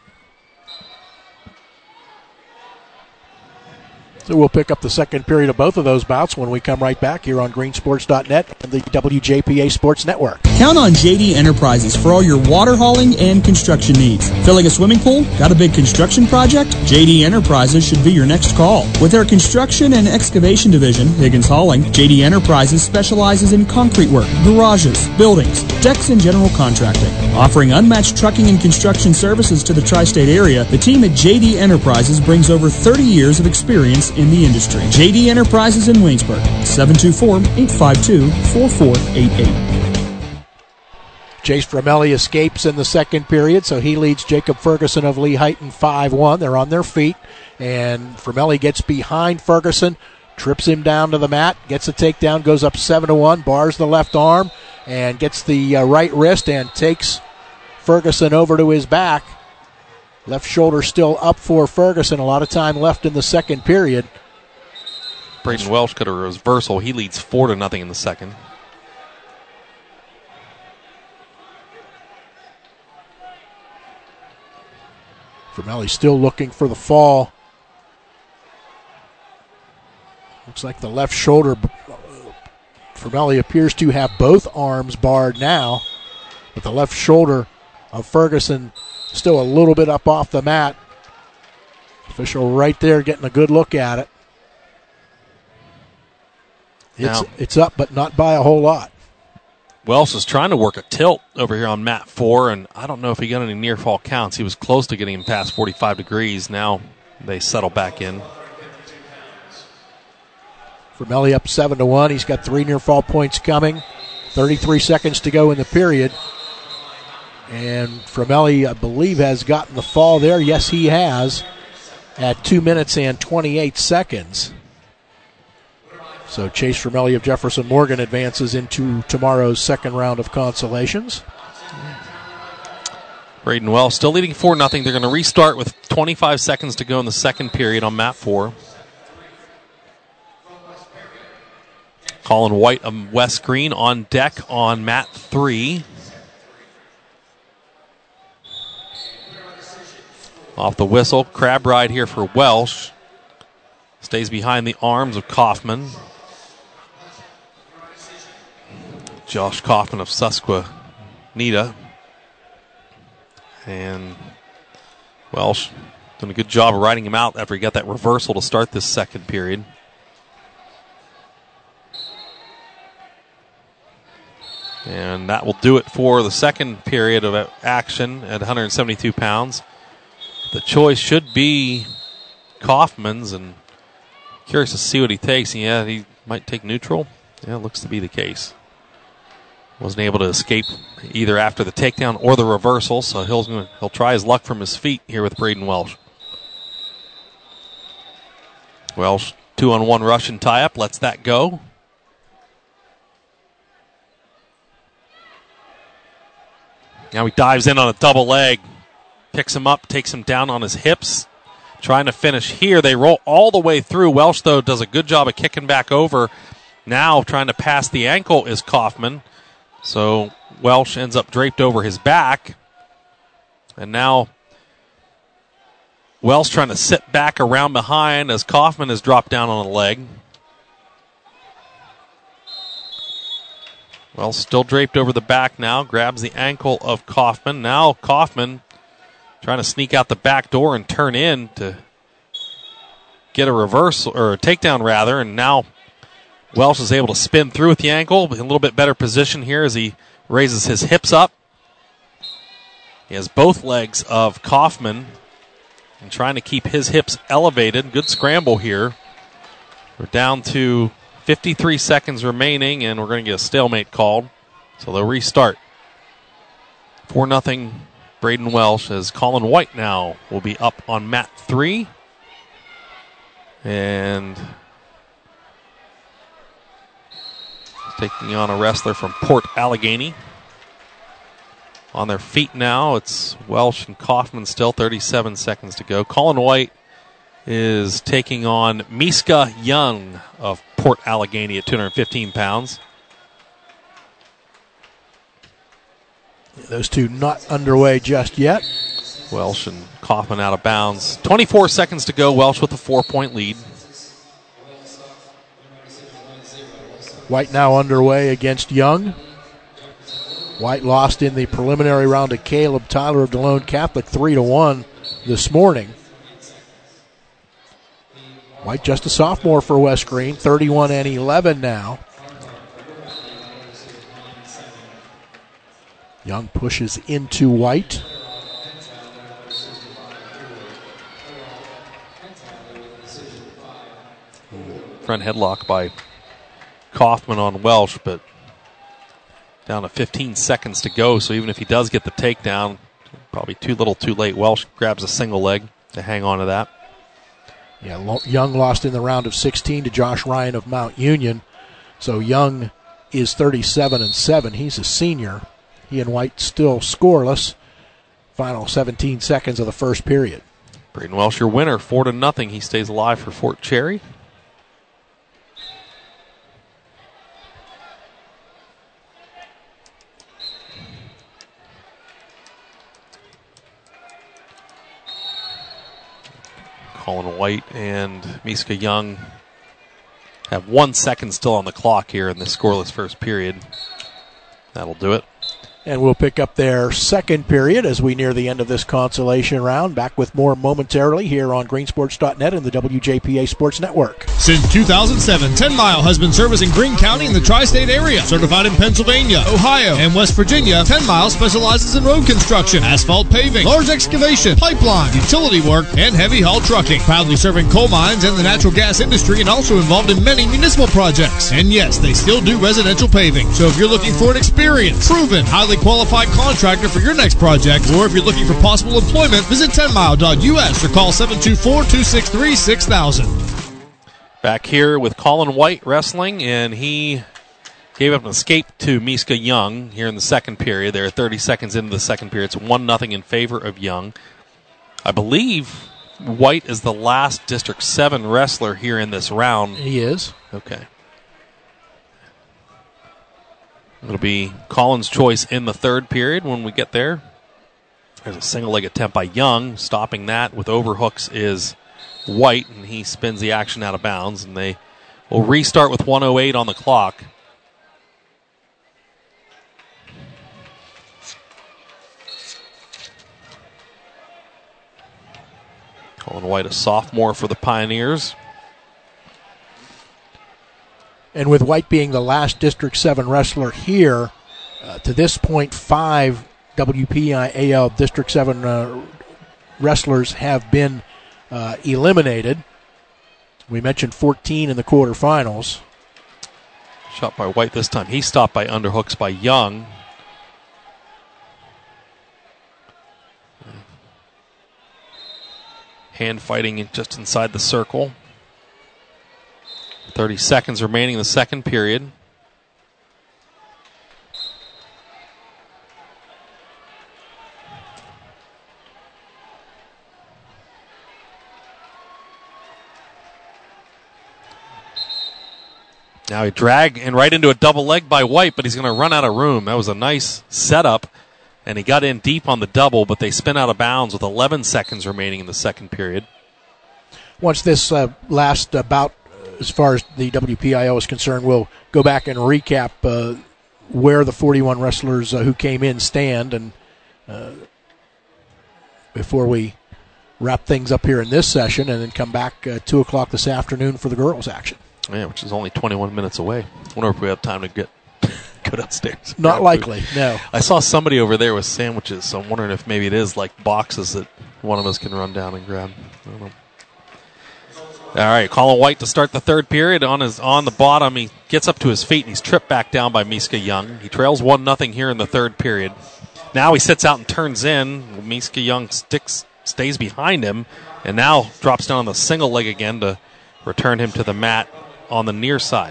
So we'll pick up the second period of both of those bouts when we come right back here on greensports.net and the WJPA Sports Network. Count on JD Enterprises for all your water hauling and construction needs. Filling a swimming pool? Got a big construction project? JD Enterprises should be your next call. With their construction and excavation division, Higgins Hauling, JD Enterprises specializes in concrete work, garages, buildings, decks, and general contracting. Offering unmatched trucking and construction services to the tri-state area, the team at JD Enterprises brings over 30 years of experience in the industry. JD Enterprises in Waynesburg, 724-852-4488. Chase Framelli escapes in the second period, so he leads Jacob Ferguson of Lee Heighton 5-1. They're on their feet, and Framelli gets behind Ferguson, trips him down to the mat, gets a takedown, goes up 7-1, bars the left arm, and gets the right wrist and takes Ferguson over to his back. Left shoulder still up for Ferguson. A lot of time left in the second period. Braden Welsh got a reversal. He leads 4-0 in the second. Framelli still looking for the fall. Looks like the left shoulder. Framelli appears to have both arms barred now, but the left shoulder of Ferguson still a little bit up off the mat. Official right there getting a good look at it. It's up, but not by a whole lot. Welsh is trying to work a tilt over here on mat 4, and I don't know if he got any near fall counts. He was close to getting him past 45 degrees. Now they settle back in. Framelli up 7-1. He's got 3 near fall points coming. 33 seconds to go in the period. And Framelli, I believe, has gotten the fall there. Yes, he has, at 2 minutes and 28 seconds. So Chase Framelli of Jefferson Morgan advances into tomorrow's second round of consolations. Braden Welsh still leading 4-0. They're going to restart with 25 seconds to go in the second period on mat 4. Colin White of West Green on deck on mat 3. Off the whistle, crab ride here for Welsh. Stays behind the arms of Kaufman. Josh Kaufman of Susquehanna. And Welsh doing a good job of riding him out after he got that reversal to start this second period. And that will do it for the second period of action at 172 pounds. The choice should be Kaufman's, and curious to see what he takes. Yeah, he might take neutral. Yeah, it looks to be the case. Wasn't able to escape either after the takedown or the reversal, so he'll try his luck from his feet here with Braden Welsh. Welsh, 2-on-1 Russian tie-up, lets that go. Now he dives in on a double leg. Picks him up, takes him down on his hips. Trying to finish here. They roll all the way through. Welsh, though, does a good job of kicking back over. Now trying to pass the ankle is Kaufman. So Welsh ends up draped over his back. And now Welsh trying to sit back around behind as Kaufman is dropped down on a leg. Welsh still draped over the back now. Grabs the ankle of Kaufman. Now Kaufman trying to sneak out the back door and turn in to get a reversal, or a takedown rather, and now Welsh is able to spin through with the ankle. In a little bit better position here as he raises his hips up. He has both legs of Kaufman and trying to keep his hips elevated. Good scramble here. We're down to 53 seconds remaining, and we're going to get a stalemate called. So they'll restart. 4-0 Braden Welsh, as Colin White now will be up on mat 3. And taking on a wrestler from Port Allegheny. On their feet now, it's Welsh and Kaufman still, 37 seconds to go. Colin White is taking on Miska Young of Port Allegheny at 215 pounds. Those two not underway just yet. Welsh and Kaufman out of bounds. 24 seconds to go. Welsh with a 4-point lead. White now underway against Young. White lost in the preliminary round to Caleb Tyler of DeLone Catholic 3-1 this morning. White just a sophomore for West Green, 31-11 now. Young pushes into White. Front headlock by Kaufman on Welsh, but down to 15 seconds to go, so even if he does get the takedown, probably too little too late. Welsh grabs a single leg to hang on to that. Yeah, Young lost in the round of 16 to Josh Ryan of Mount Union, so Young is 37-7. He's a senior. He and White still scoreless. Final 17 seconds of the first period. Braden Welsh, your winner, 4-0. He stays alive for Fort Cherry. Colin White and Miska Young have 1 second still on the clock here in the scoreless first period. That'll do it. And we'll pick up their second period as we near the end of this consolation round. Back with more momentarily here on greensports.net and the WJPA Sports Network. Since 2007, 10 Mile has been servicing Greene County in the tri-state area. Certified in Pennsylvania, Ohio, and West Virginia, 10 Mile specializes in road construction, asphalt paving, large excavation, pipeline, utility work, and heavy haul trucking. Proudly serving coal mines and the natural gas industry, and also involved in many municipal projects. And yes, they still do residential paving. So if you're looking for an experienced, proven, highly qualified contractor for your next project, or if you're looking for possible employment, visit 10mile.us or call 724-263-6000. Back here with Colin White wrestling, and he gave up an escape to Miska Young here in the second period. They're 30 seconds into the second period. It's 1-0 in favor of Young. I believe White is the last District 7 wrestler here in this round. He is. Okay. It'll be Colin's choice in the third period when we get there. There's a single leg attempt by Young. Stopping that with overhooks is White, and he spins the action out of bounds, and they will restart with 1:08 on the clock. Colin White, a sophomore for the Pioneers. And with White being the last District 7 wrestler here, to this point, 5 WPIAL District 7 wrestlers have been eliminated. We mentioned 14 in the quarterfinals. Shot by White this time. He's stopped by underhooks by Young. Hand fighting just inside the circle. 30 seconds remaining in the second period. Now he dragged and right into a double leg by White, but he's going to run out of room. That was a nice setup, and he got in deep on the double, but they spin out of bounds with 11 seconds remaining in the second period. Once this last bout, as far as the WPIO is concerned, we'll go back and recap where the 41 wrestlers who came in stand, and before we wrap things up here in this session, and then come back 2 o'clock this afternoon for the girls' action. Yeah, which is only 21 minutes away. I wonder if we have time to go downstairs. Not likely, no. I saw somebody over there with sandwiches, so I'm wondering if maybe it is like boxes that one of us can run down and grab. I don't know. All right, Colin White to start the third period on the bottom. He gets up to his feet and he's tripped back down by Miska Young. He trails 1-0 here in the third period. Now he sits out and turns in. Miska Young stays behind him and now drops down on the single leg again to return him to the mat on the near side.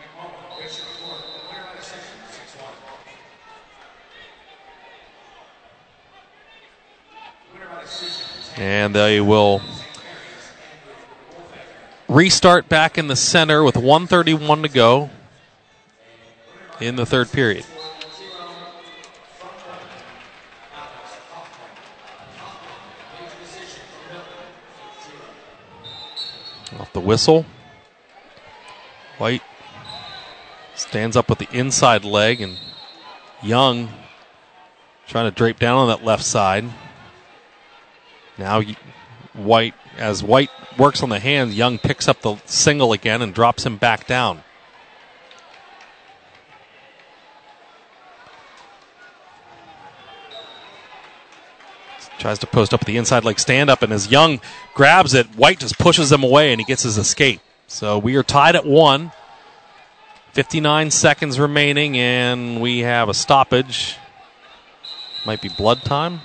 And they will restart back in the center with 1:31 to go in the third period. the whistle. White stands up with the inside leg, and Young trying to drape down on that left side. Now White, as White works on the hands, Young picks up the single again and drops him back down. Tries to post up with the inside leg stand up, and as Young grabs it, White just pushes him away and he gets his escape. So we are tied at 1. 59 seconds remaining, and we have a stoppage. Might be blood time.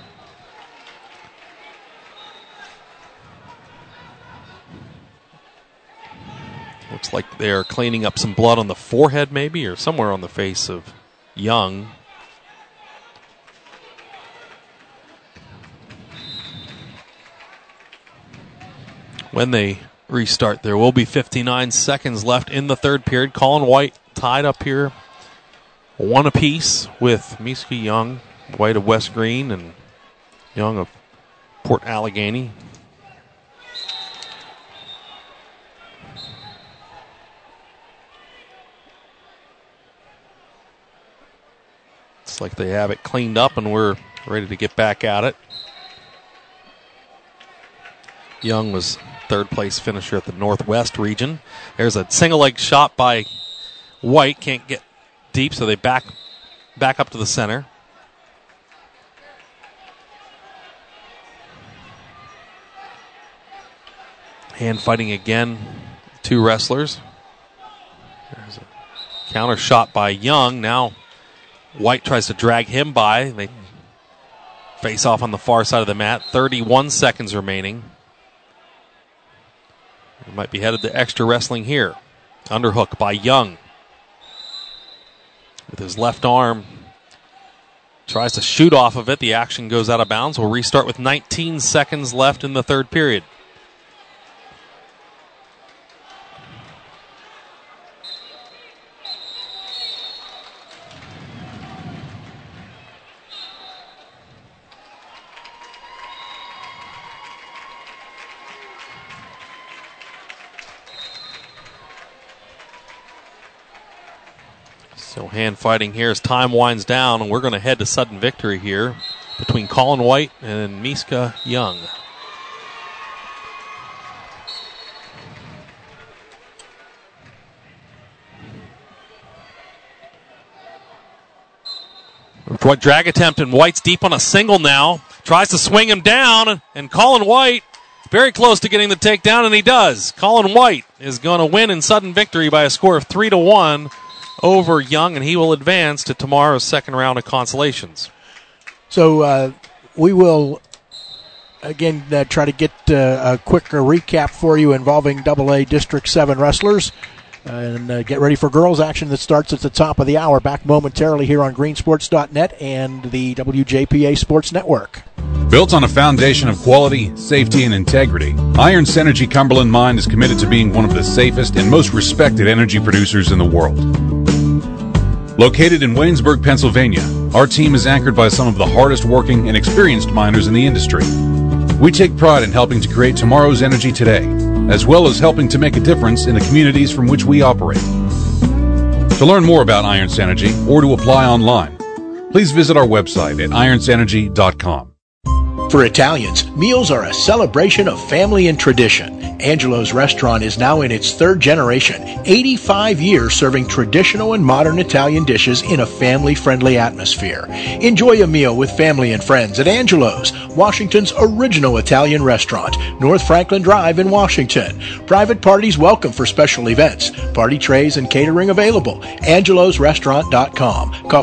Looks like they're cleaning up some blood on the forehead, maybe, or somewhere on the face of Young. When they restart, there will be 59 seconds left in the third period. Colin White tied up here, 1 apiece with Miska Young, White of West Green, and Young of Port Allegany. It's like they have it cleaned up, and we're ready to get back at it. Young was third place finisher at the Northwest region. There's a single leg shot by White. Can't get deep, so they back up to the center. Hand fighting again, 2 wrestlers. There's a counter shot by Young. Now White tries to drag him by. They face off on the far side of the mat. 31 seconds remaining. We might be headed to extra wrestling here. Underhook by Young. With his left arm. Tries to shoot off of it. The action goes out of bounds. We'll restart with 19 seconds left in the third period. So hand fighting here as time winds down, and we're going to head to sudden victory here between Colin White and Miska Young. Drag attempt, and White's deep on a single now. Tries to swing him down, and Colin White very close to getting the takedown, and he does. Colin White is going to win in sudden victory by a score of 3-1. Over Young, and he will advance to tomorrow's second round of consolations. So we will, again, try to get a quick recap for you involving AA District 7 wrestlers. And get ready for girls action that starts at the top of the hour. Back momentarily here on greensports.net and the WJPA Sports Network. Built on a foundation of quality, safety, and integrity, Iron Synergy Cumberland Mine is committed to being one of the safest and most respected energy producers in the world. Located in Waynesburg, Pennsylvania, our team is anchored by some of the hardest working and experienced miners in the industry. We take pride in helping to create tomorrow's energy today, as well as helping to make a difference in the communities from which we operate. To learn more about Iron Synergy or to apply online, please visit our website at ironssynergy.com. For Italians, meals are a celebration of family and tradition. Angelo's Restaurant is now in its third generation, 85 years serving traditional and modern Italian dishes in a family-friendly atmosphere. Enjoy a meal with family and friends at Angelo's, Washington's original Italian restaurant, North Franklin Drive in Washington. Private parties welcome for special events. Party trays and catering available. AngelosRestaurant.com. Call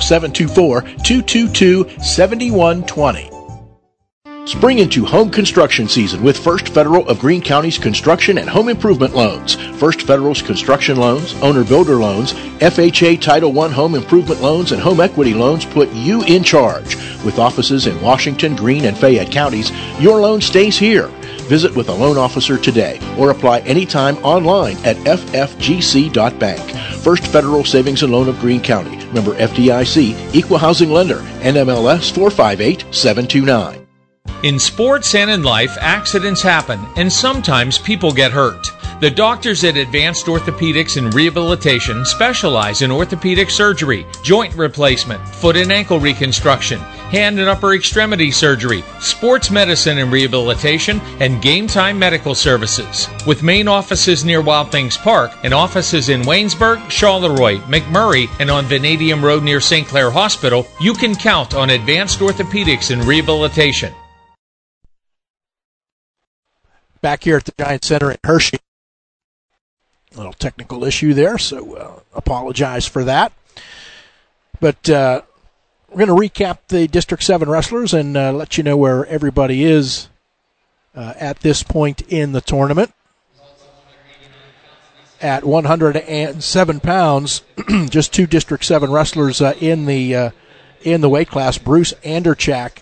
724-222-7120. Spring into home construction season with First Federal of Greene County's construction and home improvement loans. First Federal's construction loans, owner-builder loans, FHA Title I home improvement loans, and home equity loans put you in charge. With offices in Washington, Greene, and Fayette counties, your loan stays here. Visit with a loan officer today or apply anytime online at ffgc.bank. First Federal Savings and Loan of Greene County. Member FDIC, Equal Housing Lender, NMLS 458729. In sports and in life, accidents happen, and sometimes people get hurt. The doctors at Advanced Orthopedics and Rehabilitation specialize in orthopedic surgery, joint replacement, foot and ankle reconstruction, hand and upper extremity surgery, sports medicine and rehabilitation, and game time medical services. With main offices near Wild Things Park and offices in Waynesburg, Charleroi, McMurray, and on Vanadium Road near St. Clair Hospital, you can count on Advanced Orthopedics and Rehabilitation. Back here at the Giant Center in Hershey. A little technical issue there, so apologize for that. But we're going to recap the District 7 wrestlers and let you know where everybody is at this point in the tournament. At 107 pounds, just 2 District 7 wrestlers in the weight class. Bruce Anderchak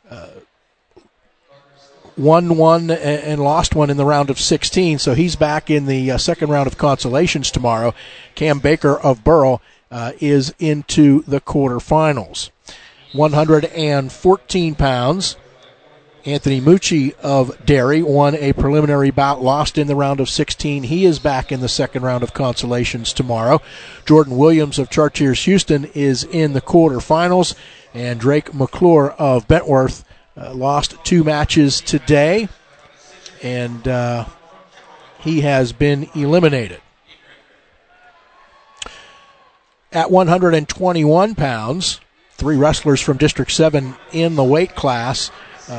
won one and lost one in the round of 16, so he's back in the second round of consolations tomorrow. Cam Baker of Burrell is into the quarterfinals. 114 pounds, Anthony Mucci of Derry won a preliminary bout, lost in the round of 16. He is back in the second round of consolations tomorrow. Jordan Williams of Chartiers Houston is in the quarterfinals, and Drake McClure of Bentworth lost 2 matches today, and he has been eliminated. At 121 pounds, 3 wrestlers from District 7 in the weight class.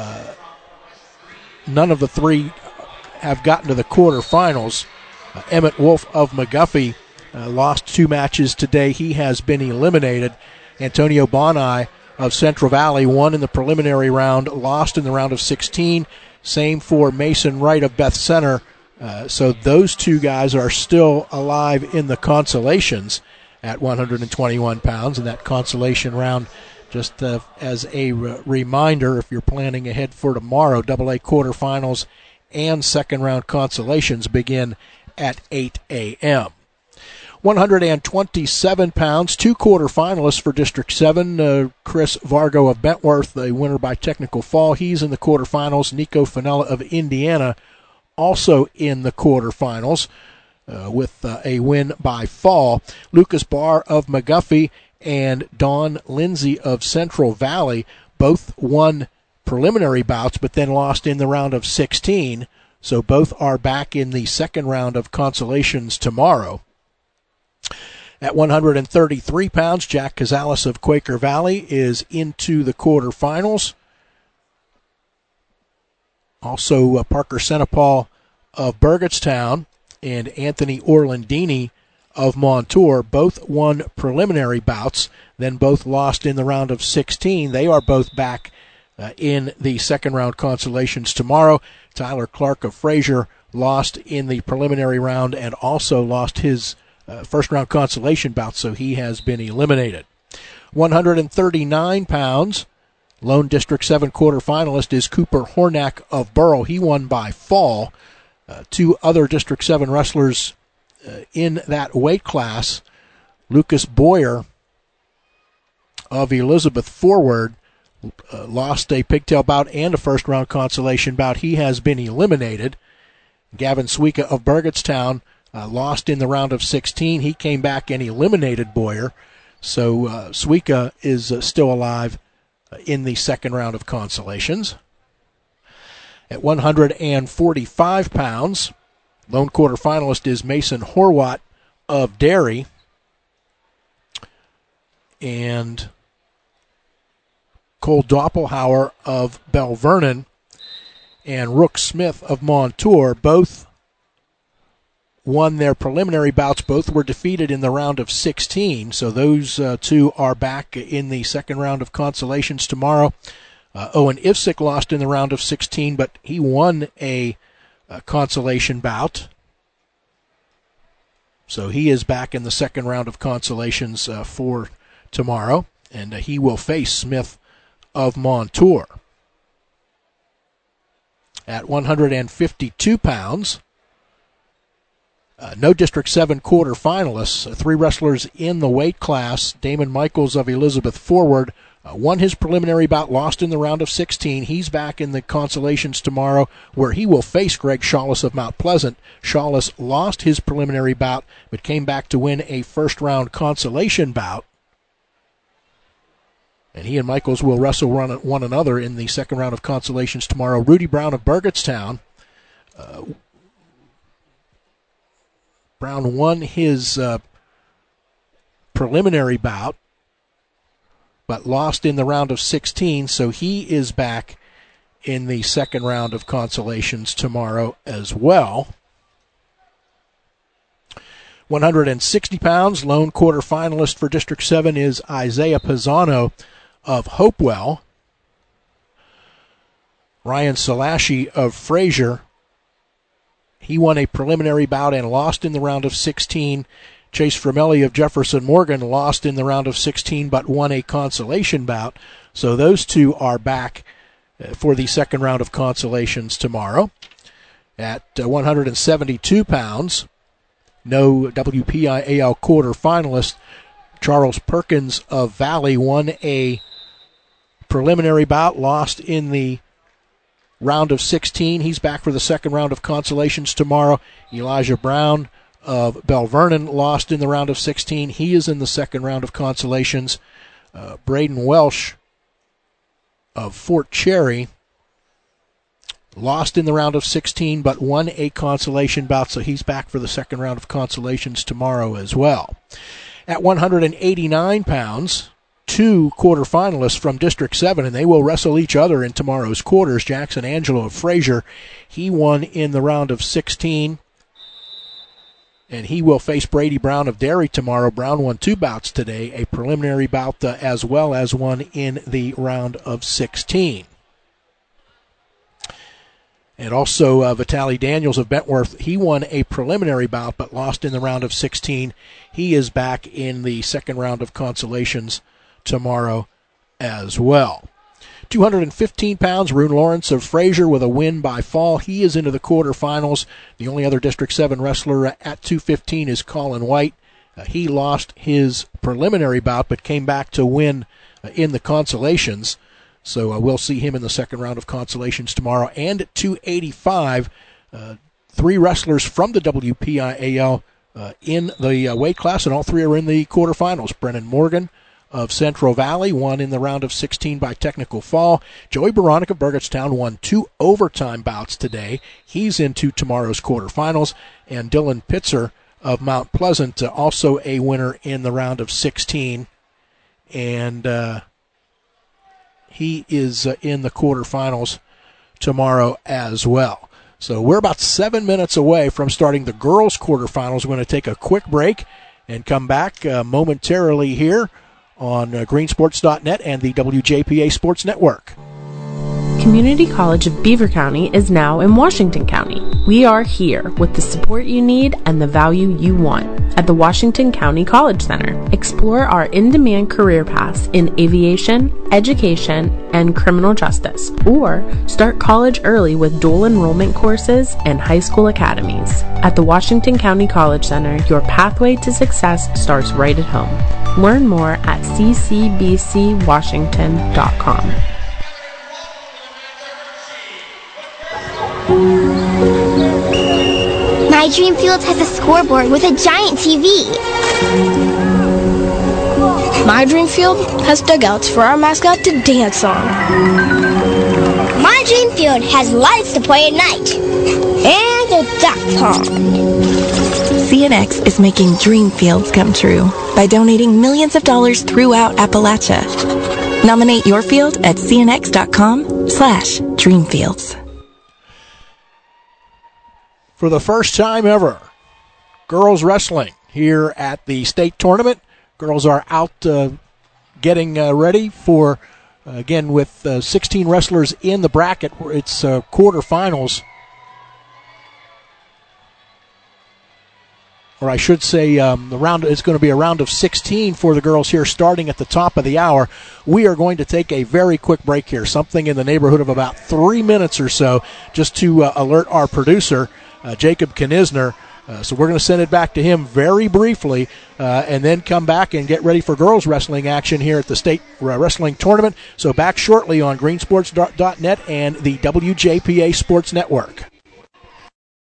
None of the 3 have gotten to the quarterfinals. Emmett Wolf of McGuffey lost 2 matches today. He has been eliminated. Antonio Bonai of Central Valley won in the preliminary round, lost in the round of 16. Same for Mason Wright of Beth Center. So those 2 guys are still alive in the consolations at 121 pounds. And that consolation round, just as a reminder, if you're planning ahead for tomorrow, AA quarterfinals and second round consolations begin at 8 a.m. 127 pounds, 2 quarterfinalists for District 7. Chris Vargo of Bentworth, the winner by technical fall. He's in the quarterfinals. Nico Finella of Indiana also in the quarterfinals with a win by fall. Lucas Barr of McGuffey and Don Lindsay of Central Valley both won preliminary bouts but then lost in the round of 16. So both are back in the second round of consolations tomorrow. At 133 pounds, Jack Cazalis of Quaker Valley is into the quarterfinals. Also, Parker Senapal of Burgettstown and Anthony Orlandini of Montour both won preliminary bouts, then both lost in the round of 16. They are both back in the second round consolations tomorrow. Tyler Clark of Fraser lost in the preliminary round and also lost his first round consolation bout, so he has been eliminated. 139 pounds, Lone District 7 quarterfinalist is Cooper Hornack of Burrell. He won by fall. 2 other District 7 wrestlers in that weight class, Lucas Boyer of Elizabeth Forward, lost a pigtail bout and a first round consolation bout. He has been eliminated. Gavin Suika of Burgettstown lost in the round of 16. He came back and eliminated Boyer. So Suika is still alive in the second round of consolations. At 145 pounds, lone quarterfinalist is Mason Horwat of Derry. And Cole Doppelhauer of Bell Vernon and Rook Smith of Montour both won their preliminary bouts. Both were defeated in the round of 16, so those 2 are back in the second round of consolations tomorrow. Owen Ivsick lost in the round of 16, but he won a consolation bout. So he is back in the second round of consolations for tomorrow, and he will face Smith of Montour. At 152 pounds, no District 7 quarterfinalists, 3 wrestlers in the weight class. Damon Michaels of Elizabeth Forward won his preliminary bout, lost in the round of 16. He's back in the consolations tomorrow, where he will face Greg Shawless of Mount Pleasant. Shawless lost his preliminary bout, but came back to win a first-round consolation bout. And he and Michaels will wrestle one another in the second round of consolations tomorrow. Rudy Brown of Burgettstown. Brown won his preliminary bout, but lost in the round of 16, so he is back in the second round of consolations tomorrow as well. 160 pounds, lone quarterfinalist for District 7 is Isaiah Pisano of Hopewell. Ryan Salashi of Fraser, he won a preliminary bout and lost in the round of 16. Chase Framelli of Jefferson Morgan lost in the round of 16 but won a consolation bout. So those two are back for the second round of consolations tomorrow. At 172 pounds, no WPIAL quarterfinalist, Charles Perkins of Valley won a preliminary bout, lost in the round of 16. He's back for the second round of consolations tomorrow. Elijah Brown of Bell Vernon lost in the round of 16. He is in the second round of consolations. Braden Welsh of Fort Cherry lost in the round of 16 but won a consolation bout, so he's back for the second round of consolations tomorrow as well. At 189 pounds, two quarterfinalists from District 7, and they will wrestle each other in tomorrow's quarters. Jackson Angelo of Fraser, he won in the round of 16, and he will face Brady Brown of Derry tomorrow. Brown won two bouts today, a preliminary bout as well as one in the round of 16. And also Vitaly Daniels of Bentworth, he won a preliminary bout but lost in the round of 16. He is back in the second round of consolations tomorrow as well. 215 pounds, Rune Lawrence of Fraser with a win by fall. He is into the quarterfinals. The only other District 7 wrestler at 215 is Colin White. He lost his preliminary bout but came back to win in the consolations. So we'll see him in the second round of consolations tomorrow. And at 285, three wrestlers from the WPIAL in the weight class, and all three are in the quarterfinals. Brennan Morgan of Central Valley won in the round of 16 by technical fall. Joey Baronic of Burgettstown won two overtime bouts today. He's into tomorrow's quarterfinals. And Dylan Pitzer of Mount Pleasant, also a winner in the round of 16. And he is in the quarterfinals tomorrow as well. So we're about 7 minutes away from starting the girls' quarterfinals. We're going to take a quick break and come back momentarily here on greensports.net and the WJPA Sports Network. Community College of Beaver County is now in Washington County. We are here with the support you need and the value you want at the Washington County College Center. Explore our in-demand career paths in aviation, education, and criminal justice, or start college early with dual enrollment courses and high school academies. At the Washington County College Center, your pathway to success starts right at home. Learn more at ccbcwashington.com. My Dream Fields has a scoreboard with a giant TV. My Dream Field has dugouts for our mascot to dance on. My Dream Field has lights to play at night. And a duck pond. CNX is making dream fields come true by donating millions of dollars throughout Appalachia. Nominate your field at cnx.com/dreamfields. For the first time ever, girls wrestling here at the state tournament. Girls are out getting ready for, again, with 16 wrestlers in the bracket. It's quarterfinals. Or I should say the round is going to be a round of 16 for the girls here starting at the top of the hour. We are going to take a very quick break here, something in the neighborhood of about 3 minutes or so, just to alert our producer, Jacob Knisner, So we're going to send it back to him very briefly and then come back and get ready for girls wrestling action here at the state wrestling tournament. So back shortly on greensports.net and the WJPA Sports Network.